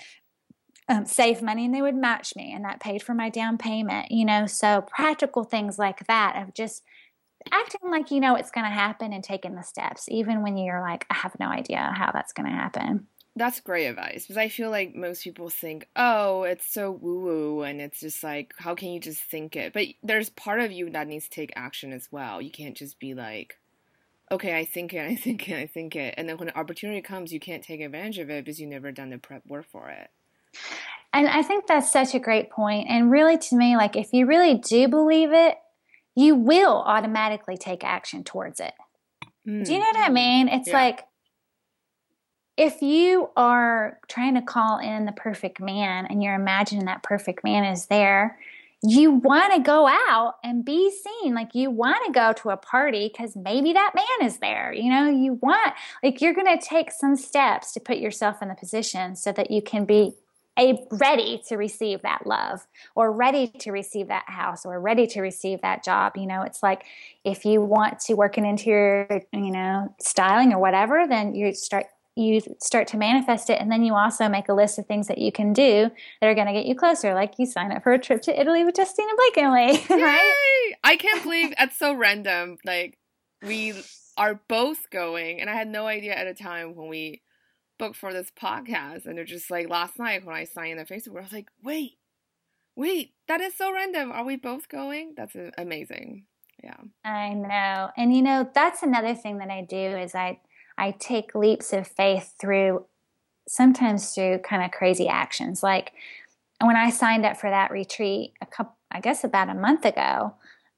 B: save money and they would match me, and that paid for my down payment, so practical things like that of just acting like it's going to happen and taking the steps, even when you're like, I have no idea how that's going to happen.
A: That's great advice, because I feel like most people think, oh, it's so woo-woo, and it's just like, how can you just think it? But there's part of you that needs to take action as well. You can't just be like, okay, I think it, and then when the opportunity comes, you can't take advantage of it because you've never done the prep work for it.
B: And I think that's such a great point. And really, to me, like, if you really do believe it, you will automatically take action towards it. Do you know what I mean? It's like, if you are trying to call in the perfect man and you're imagining that perfect man is there, you want to go out and be seen. Like you want to go to a party because maybe that man is there. You want, like, you're going to take some steps to put yourself in the position so that you can be ready to receive that love, or ready to receive that house, or ready to receive that job. It's like, if you want to work in interior, styling or whatever, then you start to manifest it. And then you also make a list of things that you can do that are going to get you closer. Like you sign up for a trip to Italy with Justina Blakenley, right?
A: Yay! I can't believe that's so random. Like, we are both going, and I had no idea at a time when we booked for this podcast. And they're just like, last night when I signed the Facebook, I was like, wait, that is so random. Are we both going? That's amazing. Yeah.
B: I know. And that's another thing that I do is I take leaps of faith sometimes through kind of crazy actions. Like when I signed up for that retreat about a month ago,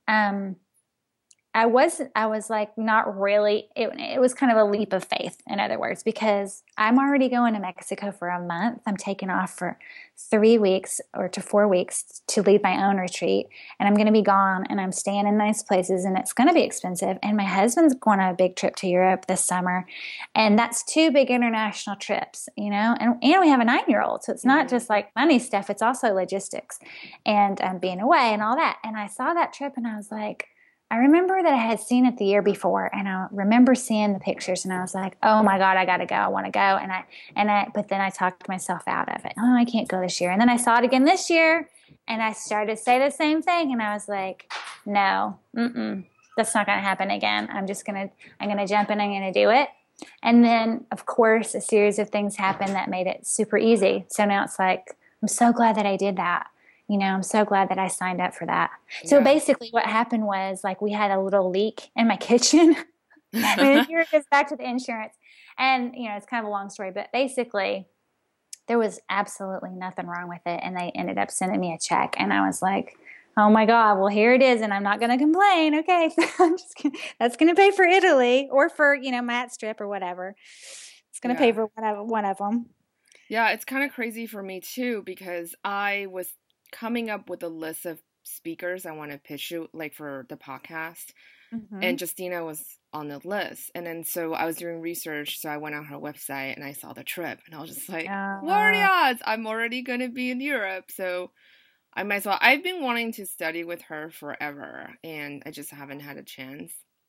B: I was like, not really, it was kind of a leap of faith, in other words, because I'm already going to Mexico for a month. I'm taking off for 3 weeks or to 4 weeks to lead my own retreat. And I'm going to be gone, and I'm staying in nice places, and it's going to be expensive. And my husband's going on a big trip to Europe this summer. And that's 2 big international trips, and we have a 9-year-old. So it's not just like money stuff. It's also logistics and being away and all that. And I saw that trip and I was like, I remember that I had seen it the year before, and I remember seeing the pictures, and I was like, "Oh my God, I got to go! I want to go!" But then I talked myself out of it. Oh, I can't go this year. And then I saw it again this year, and I started to say the same thing, and I was like, "No, that's not going to happen again. I'm gonna jump in. I'm gonna do it." And then, of course, a series of things happened that made it super easy. So now it's like, I'm so glad that I did that. I'm so glad that I signed up for that. So basically what happened was, like, we had a little leak in my kitchen. Here it goes back to the insurance. And, it's kind of a long story, but basically there was absolutely nothing wrong with it. And they ended up sending me a check. And I was like, oh my God, well, here it is. And I'm not going to complain. Okay. That's going to pay for Italy or for, Matt's trip or whatever. It's going to pay for one of them.
A: Yeah. It's kind of crazy for me too, because I was coming up with a list of speakers I want to pitch you, like, for the podcast. And Justina was on the list. And then so I was doing research, so I went on her website and I saw the trip, and I was just like, what are the odds? I'm already going to be in Europe, so I might as well. I've been wanting to study with her forever, and I just haven't had a chance.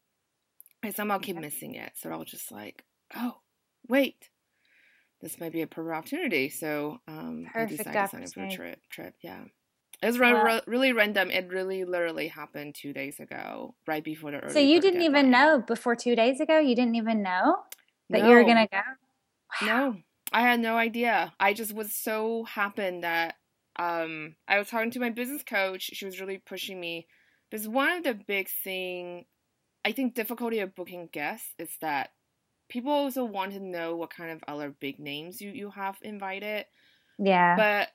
A: I somehow keep missing it, so I was just like, oh, wait, this might be a perfect opportunity. So I decided to sign up for a trip. Yeah. It was really random. It really literally happened 2 days ago, right before the early
B: So you didn't
A: deadline.
B: even know before 2 days ago? You didn't even know that you were going to go?
A: Wow. No, I had no idea. I just was so happened that I was talking to my business coach. She was really pushing me. Because one of the big thing, I think, difficulty of booking guests is that people also want to know what kind of other big names you have invited.
B: Yeah.
A: But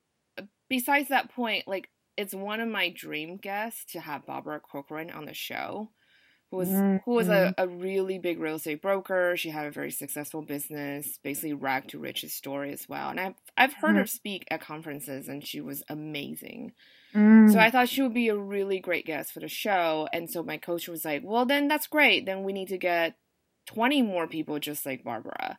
A: besides that point, like, it's one of my dream guests to have Barbara Corcoran on the show, who was a really big real estate broker. She had a very successful business, basically rag to riches story as well. And I've heard her speak at conferences, and she was amazing. So I thought she would be a really great guest for the show. And so my coach was like, well, then that's great. Then we need to get 20 more people just like Barbara.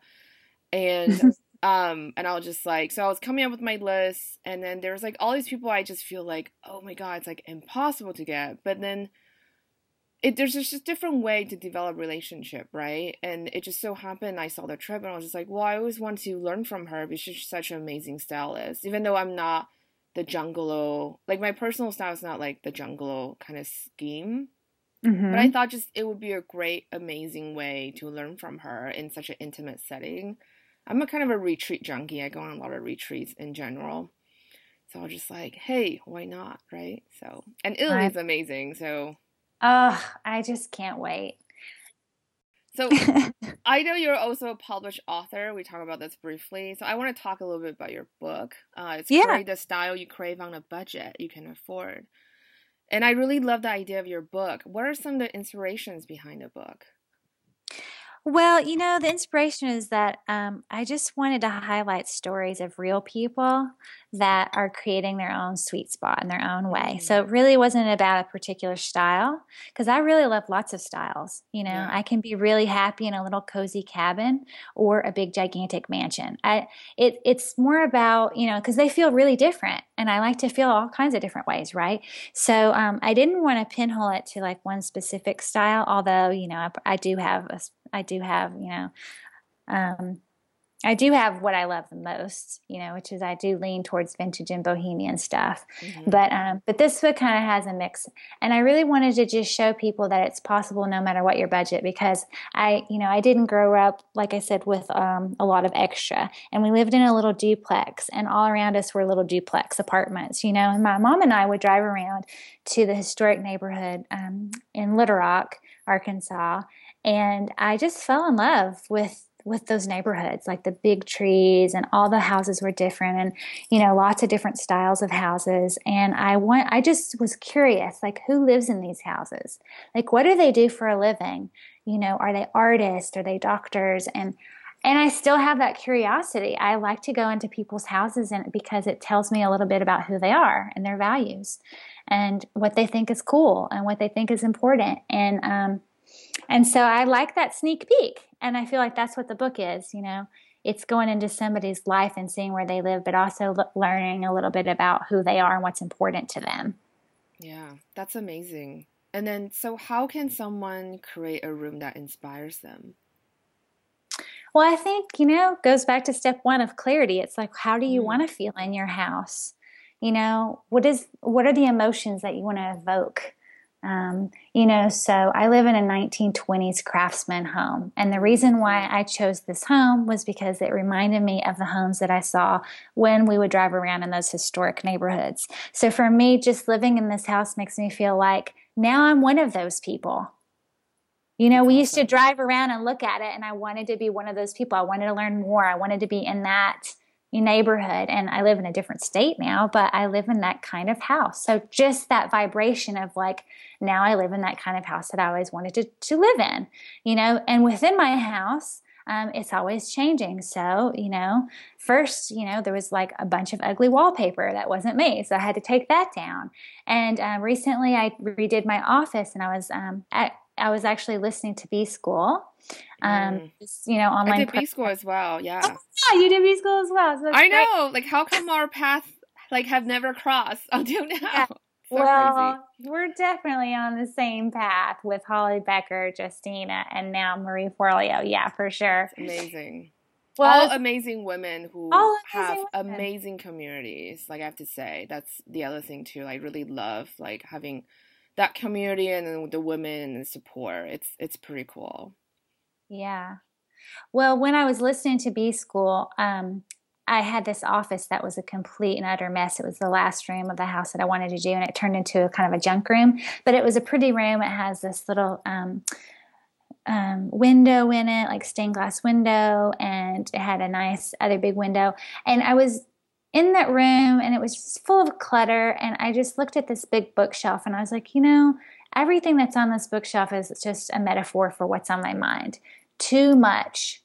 A: And and I was just like, so I was coming up with my list, and then there was like all these people I just feel like, oh my God, it's like impossible to get. But then there's just a different way to develop relationship, right? And it just so happened I saw the trip, and I was just like, well, I always want to learn from her because she's such an amazing stylist. Even though I'm not the Jungalo, like, my personal style is not like the Jungalo kind of scheme. But I thought just it would be a great, amazing way to learn from her in such an intimate setting. I'm a kind of a retreat junkie. I go on a lot of retreats in general. So I was just like, hey, why not, right? So, and Italy is amazing, so.
B: Oh, I just can't wait.
A: So I know you're also a published author. We talked about this briefly. So I want to talk a little bit about your book. It's Create the Style You Crave on a Budget You Can Afford. And I really love the idea of your book. What are some of the inspirations behind the book?
B: Well, the inspiration is that I just wanted to highlight stories of real people that are creating their own sweet spot in their own way. So
A: Mm,
B: it really wasn't about a particular style because I really love lots of styles.
A: yeah.
B: I can be really happy in a little cozy cabin or a big gigantic mansion. It's more about, because they feel really different and I like to feel all kinds of different ways, right? So I didn't want to pinhole it to like one specific style, although, I do have, um, I do have what I love the most, which is I do lean towards vintage and bohemian stuff.
A: Hmm.
B: But this book kind of has a mix, and I really wanted to just show people that it's possible no matter what your budget. Because I didn't grow up, like I said, with a lot of extra, and we lived in a little duplex, and all around us were little duplex apartments, And my mom and I would drive around to the historic neighborhood in Little Rock, Arkansas, and I just fell in love with those neighborhoods, like the big trees and all the houses were different and, lots of different styles of houses. And I just was curious, like who lives in these houses? Like, what do they do for a living? Are they artists? Are they doctors? And I still have that curiosity. I like to go into people's houses because it tells me a little bit about who they are and their values and what they think is cool and what they think is important. And so I like that sneak peek. And I feel like that's what the book is, It's going into somebody's life and seeing where they live, but also learning a little bit about who they are and what's important to them.
A: Yeah, that's amazing. And then, so how can someone create a room that inspires them?
B: Well, I think, goes back to step one of clarity. It's like, how do you
A: Mm,
B: want to feel in your house? What are the emotions that you want to evoke? So I live in a 1920s craftsman home. And the reason why I chose this home was because it reminded me of the homes that I saw when we would drive around in those historic neighborhoods. So for me, just living in this house makes me feel like now I'm one of those people.
A: that's
B: We used to
A: awesome.
B: drive around and look at it, and I wanted to be one of those people. I wanted to learn more. I wanted to be in that neighborhood. And I live in a different state now, but I live in that kind of house. So just that vibration of like, now I live in that kind of house that I always wanted to live in, and within my house, it's always changing. So, first, there was like a bunch of ugly wallpaper that wasn't me. So I had to take that down. And recently I redid my office and I was actually listening to B School,
A: Mm. I
B: online
A: did B
B: program.
A: school as well.
B: Oh,
A: Yeah.
B: yeah, you did B School as well. So that's
A: I
B: great.
A: know. Like, how come our paths like have never crossed until
B: Yeah.
A: now? So crazy.
B: Well, we're definitely on the same path with Holly Becker, Justina, and now Marie Forleo. Yeah, for sure.
A: It's amazing.
B: Well,
A: All amazing women who
B: all
A: have
B: amazing women.
A: amazing communities. Like I have to say, that's the other thing too. I really love like having that community and then the women and support. It's pretty cool.
B: Yeah. Well, when I was listening to B School, I had this office that was a complete and utter mess. It was the last room of the house that I wanted to do, and it turned into a kind of a junk room. But it was a pretty room. It has this little window in it, like stained glass window, and it had a nice other big window. And I was in that room, and it was just full of clutter. And I just looked at this big bookshelf, and I was like, everything that's on this bookshelf is just a metaphor for what's on my mind. Too much.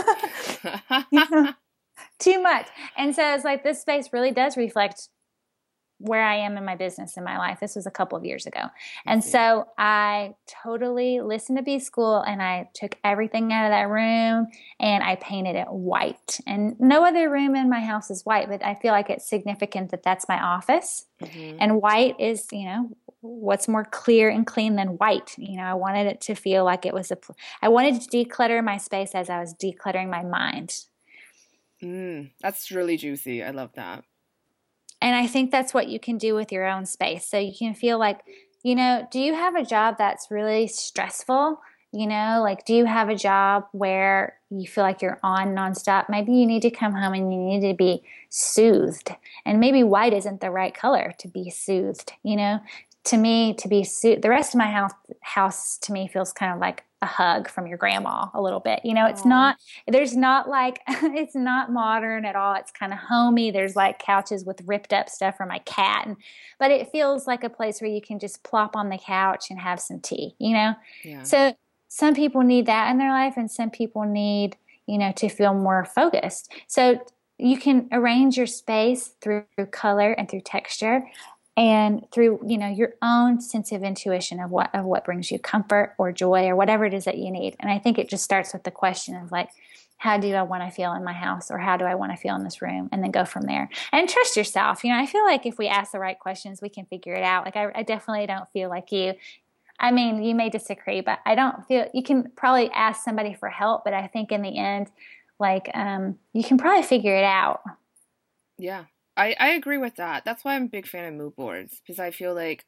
B: Too much. And so it's like this space really does reflect where I am in my business in my life. This was a couple of years ago. And so I totally listened to B School and I took everything out of that room and I painted it white. And no other room in my house is white, but I feel like it's significant that that's my office.
A: Hmm.
B: And white is, what's more clear and clean than white. I wanted it to feel like it was I wanted to declutter my space as I was decluttering my mind.
A: That's really juicy. I love that.
B: And I think that's what you can do with your own space. So you can feel like, do you have a job that's really stressful? Like, do you have a job where you feel like you're on nonstop? Maybe you need to come home and you need to be soothed. And maybe white isn't the right color to be soothed, To me, to be soothed, the rest of my house to me feels kind of like a hug from your grandma a little bit. It's
A: Aw.
B: not, there's not like, it's not modern at all. It's kind of homey. There's like couches with ripped up stuff for my cat. But it feels like a place where you can just plop on the couch and have some tea,
A: Yeah.
B: So some people need that in their life, and some people need, to feel more focused. So you can arrange your space through color and through texture and through, your own sense of intuition of what brings you comfort or joy or whatever it is that you need. And I think it just starts with the question of like, how do I want to feel in my house, or how do I want to feel in this room, and then go from there. And trust yourself. I feel like if we ask the right questions, we can figure it out. Like I definitely don't feel like you. I mean, you may disagree, but I don't feel you can probably ask somebody for help. But I think in the end, like you can probably figure it out.
A: Yeah, I agree with that. That's why I'm a big fan of mood boards, because I feel like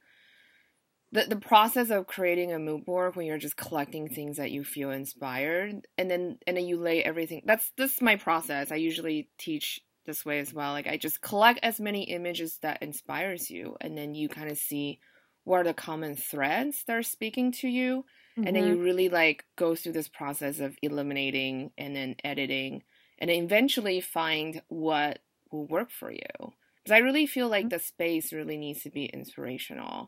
A: the process of creating a mood board when you're just collecting things that you feel inspired, and then you lay everything. That's my process. I usually teach this way as well. Like I just collect as many images that inspires you, and then you kind of see what are the common threads that are speaking to you, and then you really like go through this process of eliminating and then editing, and then eventually find what will work for you. Because I really feel like the space really needs to be inspirational.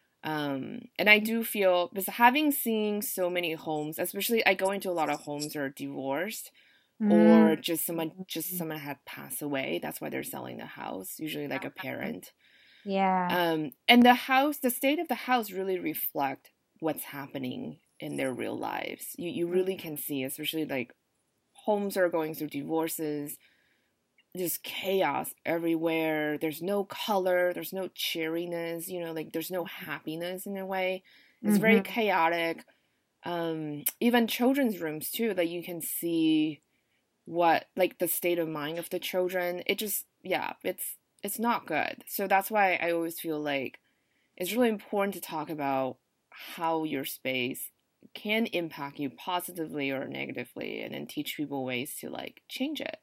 A: And I do feel, because having seen so many homes, especially I go into a lot of homes that are divorced, or just someone had passed away. That's why they're selling the house, usually like a parent.
B: Yeah.
A: And the state of the house really reflect what's happening in their real lives. You really can see, especially like homes are going through divorces, just chaos everywhere. There's no color, there's no cheeriness, like there's no happiness in a way. It's very chaotic. Even children's rooms too, that you can see what like the state of mind of the children. It just, yeah, it's not good. So that's why I always feel like it's really important to talk about how your space can impact you positively or negatively, and then teach people ways to like change it.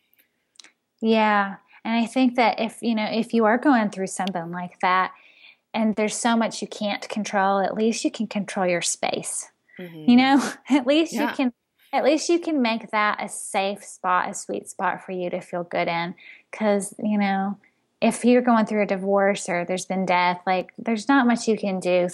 B: Yeah. And I think that if you are going through something like that and there's so much you can't control, at least you can control your space. At least you can make that a safe spot, a sweet spot for you to feel good in. Because, if you're going through a divorce or there's been death, like there's not much you can do,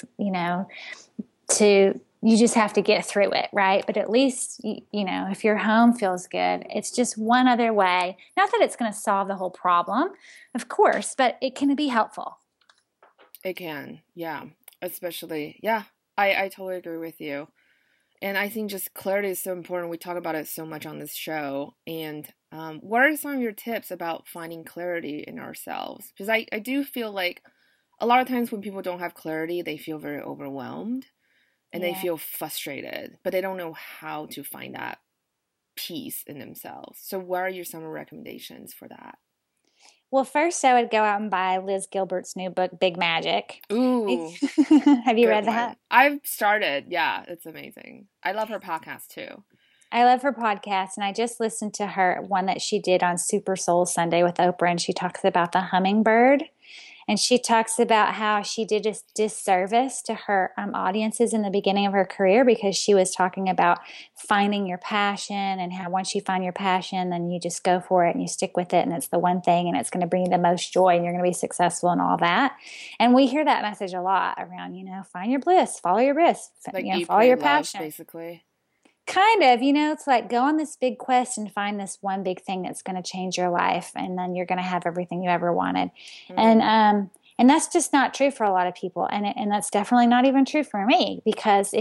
B: you just have to get through it, right? But at least, if your home feels good, it's just one other way. Not that it's going to solve the whole problem, of course, but it can be helpful.
A: It can, yeah. Especially, yeah, I totally agree with you. And I think just clarity is so important. We talk about it so much on this show. And what are some of your tips about finding clarity in ourselves? Because I do feel like a lot of times when people don't have clarity, they feel very overwhelmed. And they feel frustrated, but they don't know how to find that peace in themselves. So what are some recommendations for that?
B: Well, first I would go out and buy Liz Gilbert's new book, Big Magic.
A: Ooh.
B: Have you read that?
A: I've started. Yeah, it's amazing. I love her podcast too.
B: I love her podcast, and I just listened to her one that she did on Super Soul Sunday with Oprah, and she talks about the hummingbird. And she talks about how she did a disservice to her audiences in the beginning of her career, because she was talking about finding your passion, and how once you find your passion, then you just go for it and you stick with it, and it's the one thing, and it's going to bring you the most joy, and you're going to be successful and all that. And we hear that message a lot around, find your bliss, follow your bliss,
A: like
B: follow your passion.
A: Basically.
B: Kind of, it's like go on this big quest and find this one big thing that's going to change your life, and then you're going to have everything you ever wanted. And that's just not true for a lot of people, and that's definitely not even true for me, because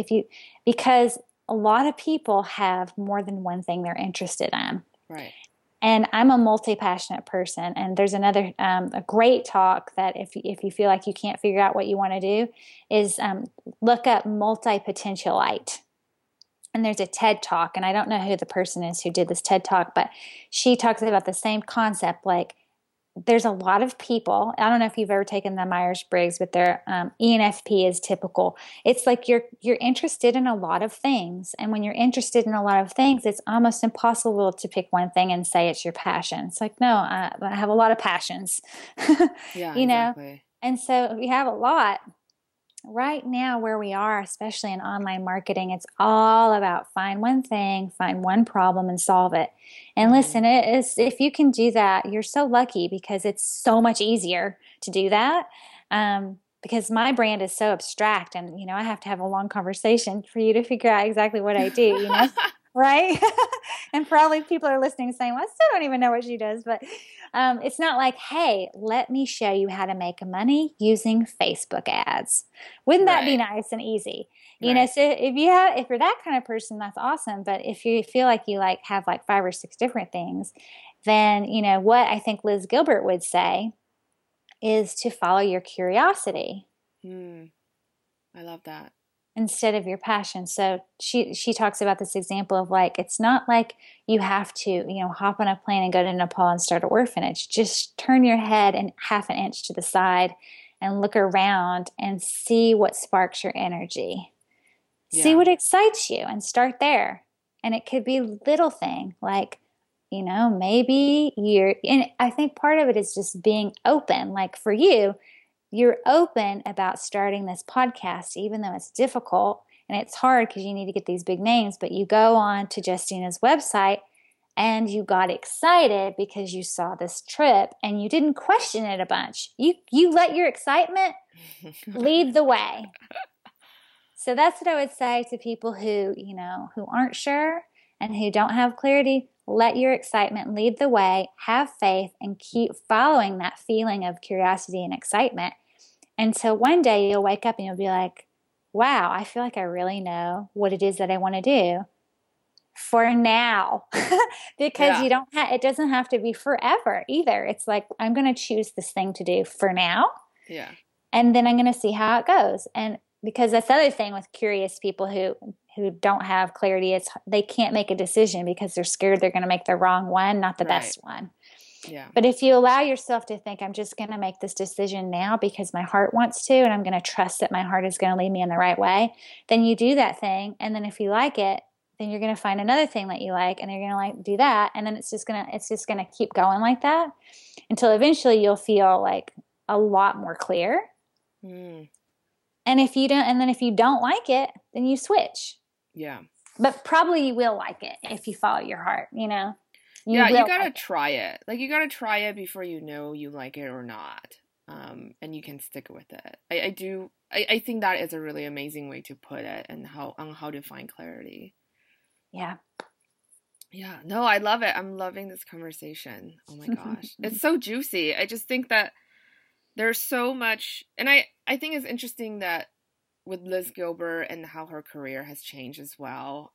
B: a lot of people have more than one thing they're interested in.
A: Right.
B: And I'm a multi-passionate person, and there's another a great talk that if you feel like you can't figure out what you want to do is look up multi-potentialite. And there's a TED Talk, and I don't know who the person is who did this TED Talk, but she talks about the same concept. Like, there's a lot of people. I don't know if you've ever taken the Myers-Briggs, but their ENFP is typical. It's like you're interested in a lot of things, and when you're interested in a lot of things, it's almost impossible to pick one thing and say it's your passion. It's like, no, I have a lot of passions.
A: Yeah, exactly.
B: And so we have a lot. Right now, where we are, especially in online marketing, it's all about find one thing, find one problem, and solve it. And listen, if you can do that, you're so lucky, because it's so much easier to do that. because my brand is so abstract and, I have to have a long conversation for you to figure out exactly what I do, right? And probably people are listening saying, well, I still don't even know what she does. But it's not like, hey, let me show you how to make money using Facebook ads. Wouldn't that be nice and easy? So if you're that kind of person, that's awesome. But if you feel like you have 5 or 6 different things, then, what I think Liz Gilbert would say is to follow your curiosity.
A: I love that.
B: Instead of your passion. So she talks about this example of it's not like you have to, hop on a plane and go to Nepal and start an orphanage. Just turn your head and half an inch to the side and look around and see what sparks your energy. Yeah. See what excites you and start there. And it could be a little thing maybe and I think part of it is just being open. Like for you, you're open about starting this podcast, even though it's difficult and it's hard because you need to get these big names, but you go on to Justina's website and you got excited because you saw this trip and you didn't question it a bunch. You let your excitement lead the way. So that's what I would say to people who aren't sure and who don't have clarity. Let your excitement lead the way, have faith, and keep following that feeling of curiosity and excitement until one day you'll wake up and you'll be like, wow, I feel like I really know what it is that I want to do for now. Because it doesn't have to be forever either. It's like, I'm going to choose this thing to do for now.
A: Yeah.
B: And then I'm going to see how it goes. And because that's the other thing with curious people who don't have clarity, they can't make a decision because they're scared they're going to make the wrong one, not the best one.
A: Yeah.
B: But if you allow yourself to think, I'm just going to make this decision now because my heart wants to, and I'm going to trust that my heart is going to lead me in the right way, then you do that thing. And then if you like it, then you're going to find another thing that you like, and you're going to do that. And then it's just going to keep going like that until eventually you'll feel like a lot more clear. And if you don't like it, then you switch.
A: Yeah.
B: But probably you will like it if you follow your heart, You
A: you gotta try it. You gotta try it before you know you like it or not. And you can stick with it. I think that is a really amazing way to put it and how to find clarity.
B: Yeah.
A: Yeah. No, I love it. I'm loving this conversation. Oh my gosh. It's so juicy. I just think that there's so much, and I think it's interesting that with Liz Gilbert and how her career has changed as well.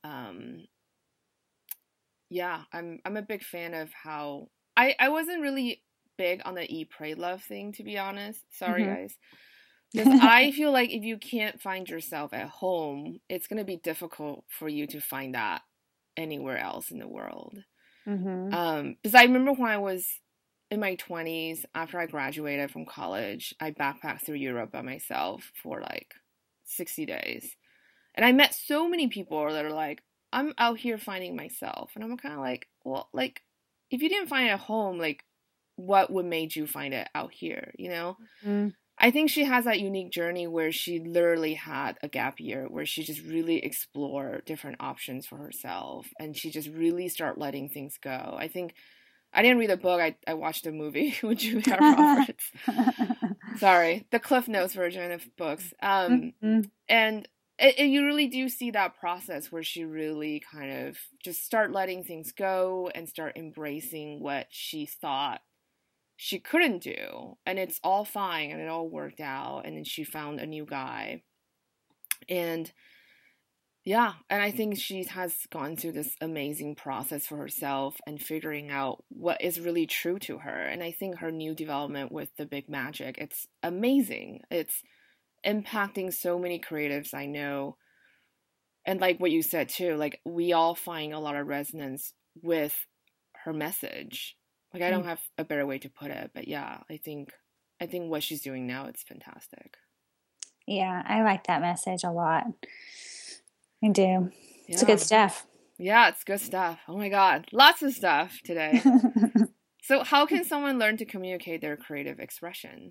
A: Yeah, I'm a big fan of how I wasn't really big on the Eat, Pray, Love thing, to be honest. Sorry, guys. Because I feel like if you can't find yourself at home, it's going to be difficult for you to find that anywhere else in the world. Because I remember when I was in my 20s, after I graduated from college, I backpacked through Europe by myself for 60 days. And I met so many people that are like, I'm out here finding myself. And I'm kind of like, well, if you didn't find it at home, what would made you find it out here, I think she has that unique journey where she literally had a gap year where she just really explored different options for herself. And she just really started letting things go. I think I didn't read the book. I watched the movie with Julia Roberts. Sorry, the Cliff Notes version of books. And you really do see that process where she really kind of just start letting things go and start embracing what she thought she couldn't do. And it's all fine and it all worked out. And then she found a new guy. And yeah, and I think she has gone through this amazing process for herself and figuring out what is really true to her. And I think her new development with The Big Magic, it's amazing. It's impacting so many creatives I know. And like what you said too, we all find a lot of resonance with her message. I don't have a better way to put it, but yeah, I think what she's doing now, it's fantastic.
B: Yeah, I like that message a lot. I do. It's good stuff.
A: Yeah, it's good stuff. Oh my God. Lots of stuff today. So how can someone learn to communicate their creative expression?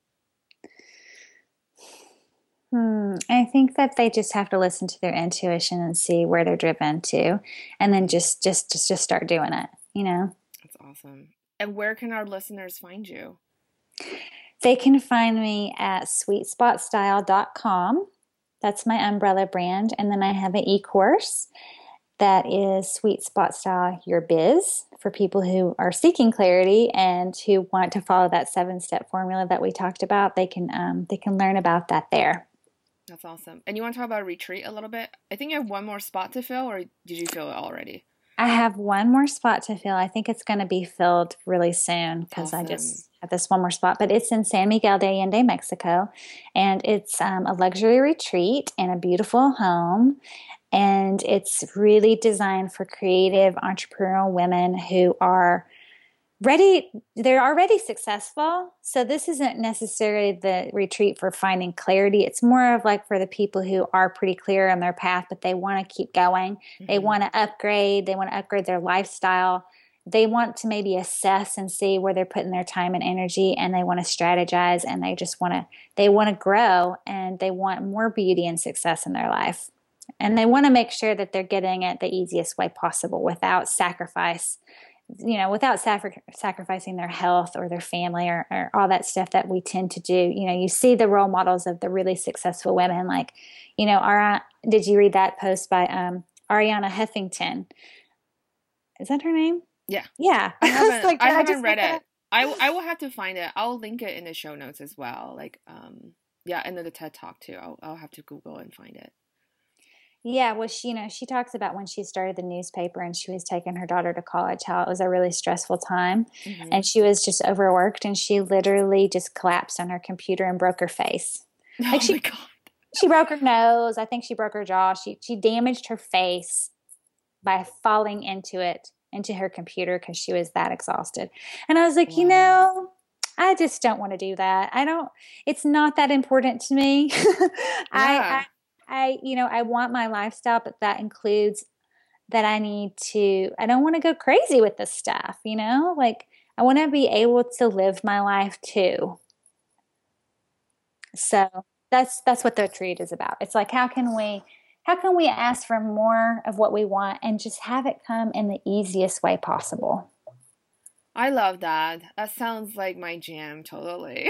B: I think that they just have to listen to their intuition and see where they're driven to, and then just start doing it,
A: That's awesome. And where can our listeners find you?
B: They can find me at sweetspotstyle.com. That's my umbrella brand. And then I have an e-course that is Sweet Spot Style Your Biz for people who are seeking clarity and who want to follow that 7-step formula that we talked about. They can learn about that there.
A: That's awesome. And you want to talk about retreat a little bit? I think you have one more spot to fill, or did you fill it already?
B: I have one more spot to fill. I think it's going to be filled really soon because I just have this one more spot. But it's in San Miguel de Allende, Mexico. And it's a luxury retreat in a beautiful home. And it's really designed for creative entrepreneurial women who are ready. They're already successful. So this isn't necessarily the retreat for finding clarity. It's more of like for the people who are pretty clear on their path, but they want to keep going. Mm-hmm. They want to upgrade. They want to upgrade their lifestyle. They want to maybe assess and see where they're putting their time and energy, and they want to strategize, and they just want to grow, and they want more beauty and success in their life. And they want to make sure that they're getting it the easiest way possible without sacrificing their health or their family or all that stuff that we tend to do. You see the role models of the really successful women, like, did you read that post by Ariana Huffington? Is that her name?
A: Yeah.
B: Yeah.
A: I haven't read it. I will have to find it. I'll link it in the show notes as well. And then the TED Talk too. I'll have to Google and find it.
B: Yeah, well, she talks about when she started the newspaper and she was taking her daughter to college, how it was a really stressful time. Mm-hmm. And she was just overworked, and she literally just collapsed on her computer and broke her face.
A: My God.
B: She broke her nose. I think she broke her jaw. She damaged her face by falling into her computer because she was that exhausted. And I was like, wow. I just don't want to do that. It's not that important to me. Yeah. I want my lifestyle, but that includes that I don't want to go crazy with this stuff, like I want to be able to live my life too. So that's what the retreat is about. It's like, how can we ask for more of what we want and just have it come in the easiest way possible?
A: I love that. That sounds like my jam, totally.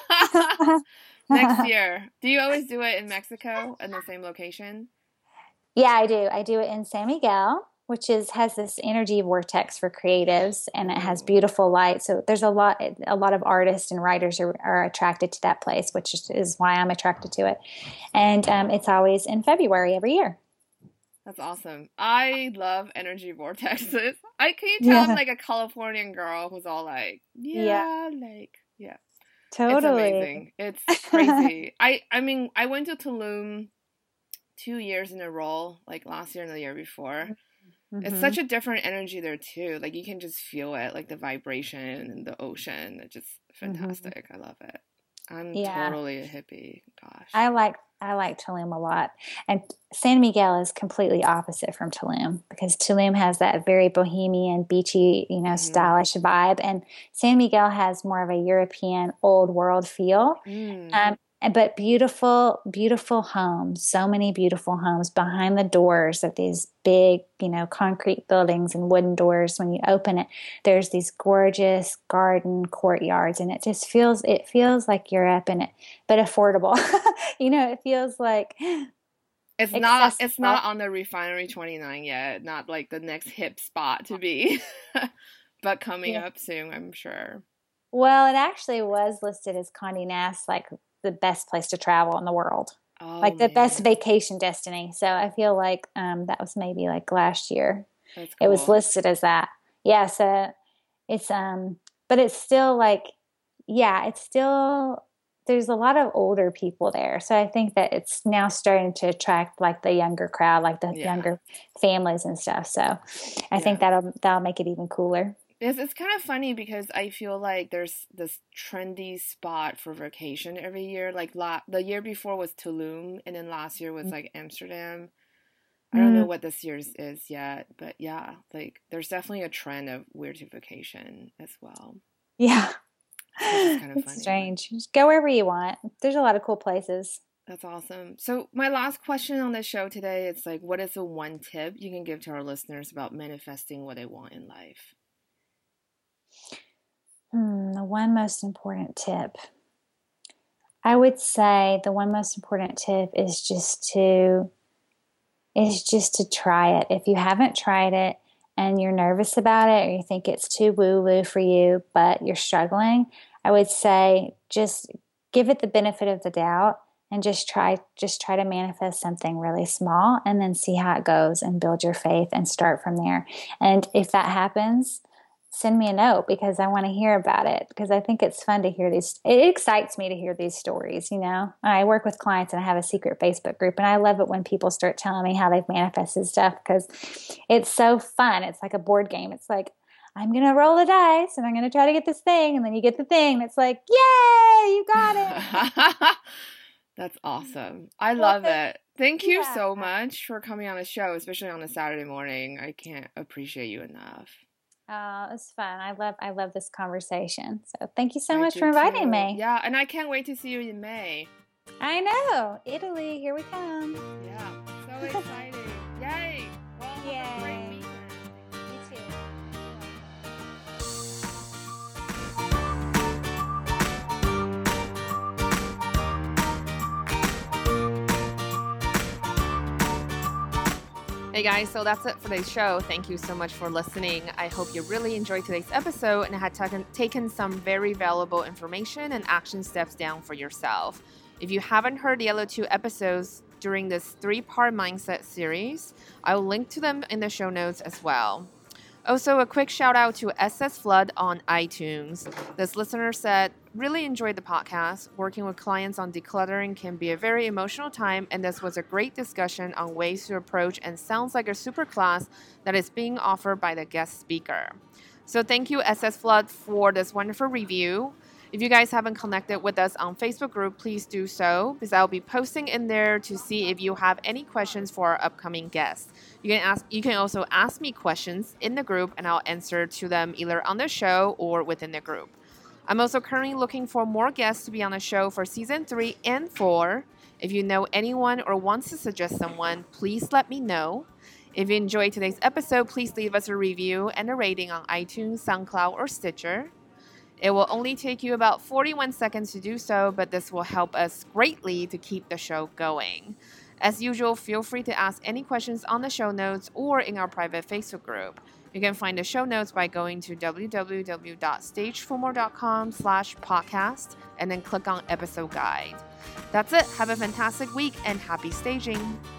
A: Next year. Do you always do it in Mexico in the same location?
B: Yeah, I do. I do it in San Miguel, which has this energy vortex for creatives, and it has beautiful light. So there's a lot of artists and writers are attracted to that place, which is why I'm attracted to it. And it's always in February every year.
A: That's awesome. I love energy vortexes. Can you tell I'm like a Californian girl who's all like, yeah.
B: Totally.
A: It's amazing. It's crazy. I mean, I went to Tulum 2 years in a row, like last year and the year before. Mm-hmm. It's such a different energy there too. Like you can just feel it, like the vibration and the ocean. It's just fantastic. Mm-hmm. I love it. I'm totally a hippie. Gosh.
B: I like Tulum a lot. And San Miguel is completely opposite from Tulum, because Tulum has that very bohemian, beachy, stylish vibe. And San Miguel has more of a European old world feel. But beautiful, beautiful homes, so many beautiful homes behind the doors of these big, concrete buildings and wooden doors. When you open it, there's these gorgeous garden courtyards, and it feels like you're up in it, but affordable. It feels like
A: it's not on the Refinery 29 yet, not like the next hip spot to be, but coming up soon, I'm sure.
B: Well, it actually was listed as Condé Nast, like the best place to travel in the world, the best vacation destiny. So I feel like that was maybe like last year. That's cool. It was listed as that. Yeah. So it's but it's still there's a lot of older people there. So I think that it's now starting to attract like the younger crowd, like the younger families and stuff. So I think that'll make it even cooler.
A: It's kind of funny because I feel like there's this trendy spot for vacation every year. Like the year before was Tulum, and then last year was like Amsterdam. I don't know what this year's is yet, but yeah, like there's definitely a trend of where to vacation as well.
B: Yeah.
A: It's kind of funny.
B: Strange. Just go wherever you want. There's a lot of cool places.
A: That's awesome. So my last question on the show today, it's like, what is the one tip you can give to our listeners about manifesting what they want in life?
B: The one most important tip. I would say the one most important tip is just to try it. If you haven't tried it and you're nervous about it, or you think it's too woo-woo for you, but you're struggling, I would say just give it the benefit of the doubt and just try to manifest something really small, and then see how it goes and build your faith and start from there. And if that happens, send me a note, because I want to hear about it, because I think it's fun to hear these. It excites me to hear these stories, you know. I work with clients and I have a secret Facebook group, and I love it when people start telling me how they've manifested stuff, because it's so fun. It's like a board game. It's like, I'm going to roll the dice and I'm going to try to get this thing, and then you get the thing. It's like, yay, you got it.
A: That's awesome. I love it. Thank you so much for coming on the show, especially on a Saturday morning. I can't appreciate you enough.
B: Oh, it's fun. I love this conversation. So thank you so much for inviting me.
A: Yeah, and I can't wait to see you in May.
B: I know. Italy, here we come.
A: Yeah, so exciting. Yay. Well, have a great weekend.
B: You too.
A: Hey guys, so that's it for today's show. Thank you so much for listening. I hope you really enjoyed today's episode and had taken some very valuable information and action steps down for yourself. If you haven't heard the other 2 episodes during this 3-part mindset series, I will link to them in the show notes as well. Also, a quick shout out to SS Flood on iTunes. This listener said, really enjoyed the podcast. Working with clients on decluttering can be a very emotional time, and this was a great discussion on ways to approach, and sounds like a super class that is being offered by the guest speaker. So thank you, SS Flood, for this wonderful review. If you guys haven't connected with us on Facebook group, please do so, because I'll be posting in there to see if you have any questions for our upcoming guests. You can also ask me questions in the group, and I'll answer to them either on the show or within the group. I'm also currently looking for more guests to be on the show for season 3 and 4. If you know anyone or want to suggest someone, please let me know. If you enjoyed today's episode, please leave us a review and a rating on iTunes, SoundCloud, or Stitcher. It will only take you about 41 seconds to do so, but this will help us greatly to keep the show going. As usual, feel free to ask any questions on the show notes or in our private Facebook group. You can find the show notes by going to www.stageformore.com/podcast and then click on episode guide. That's it. Have a fantastic week and happy staging.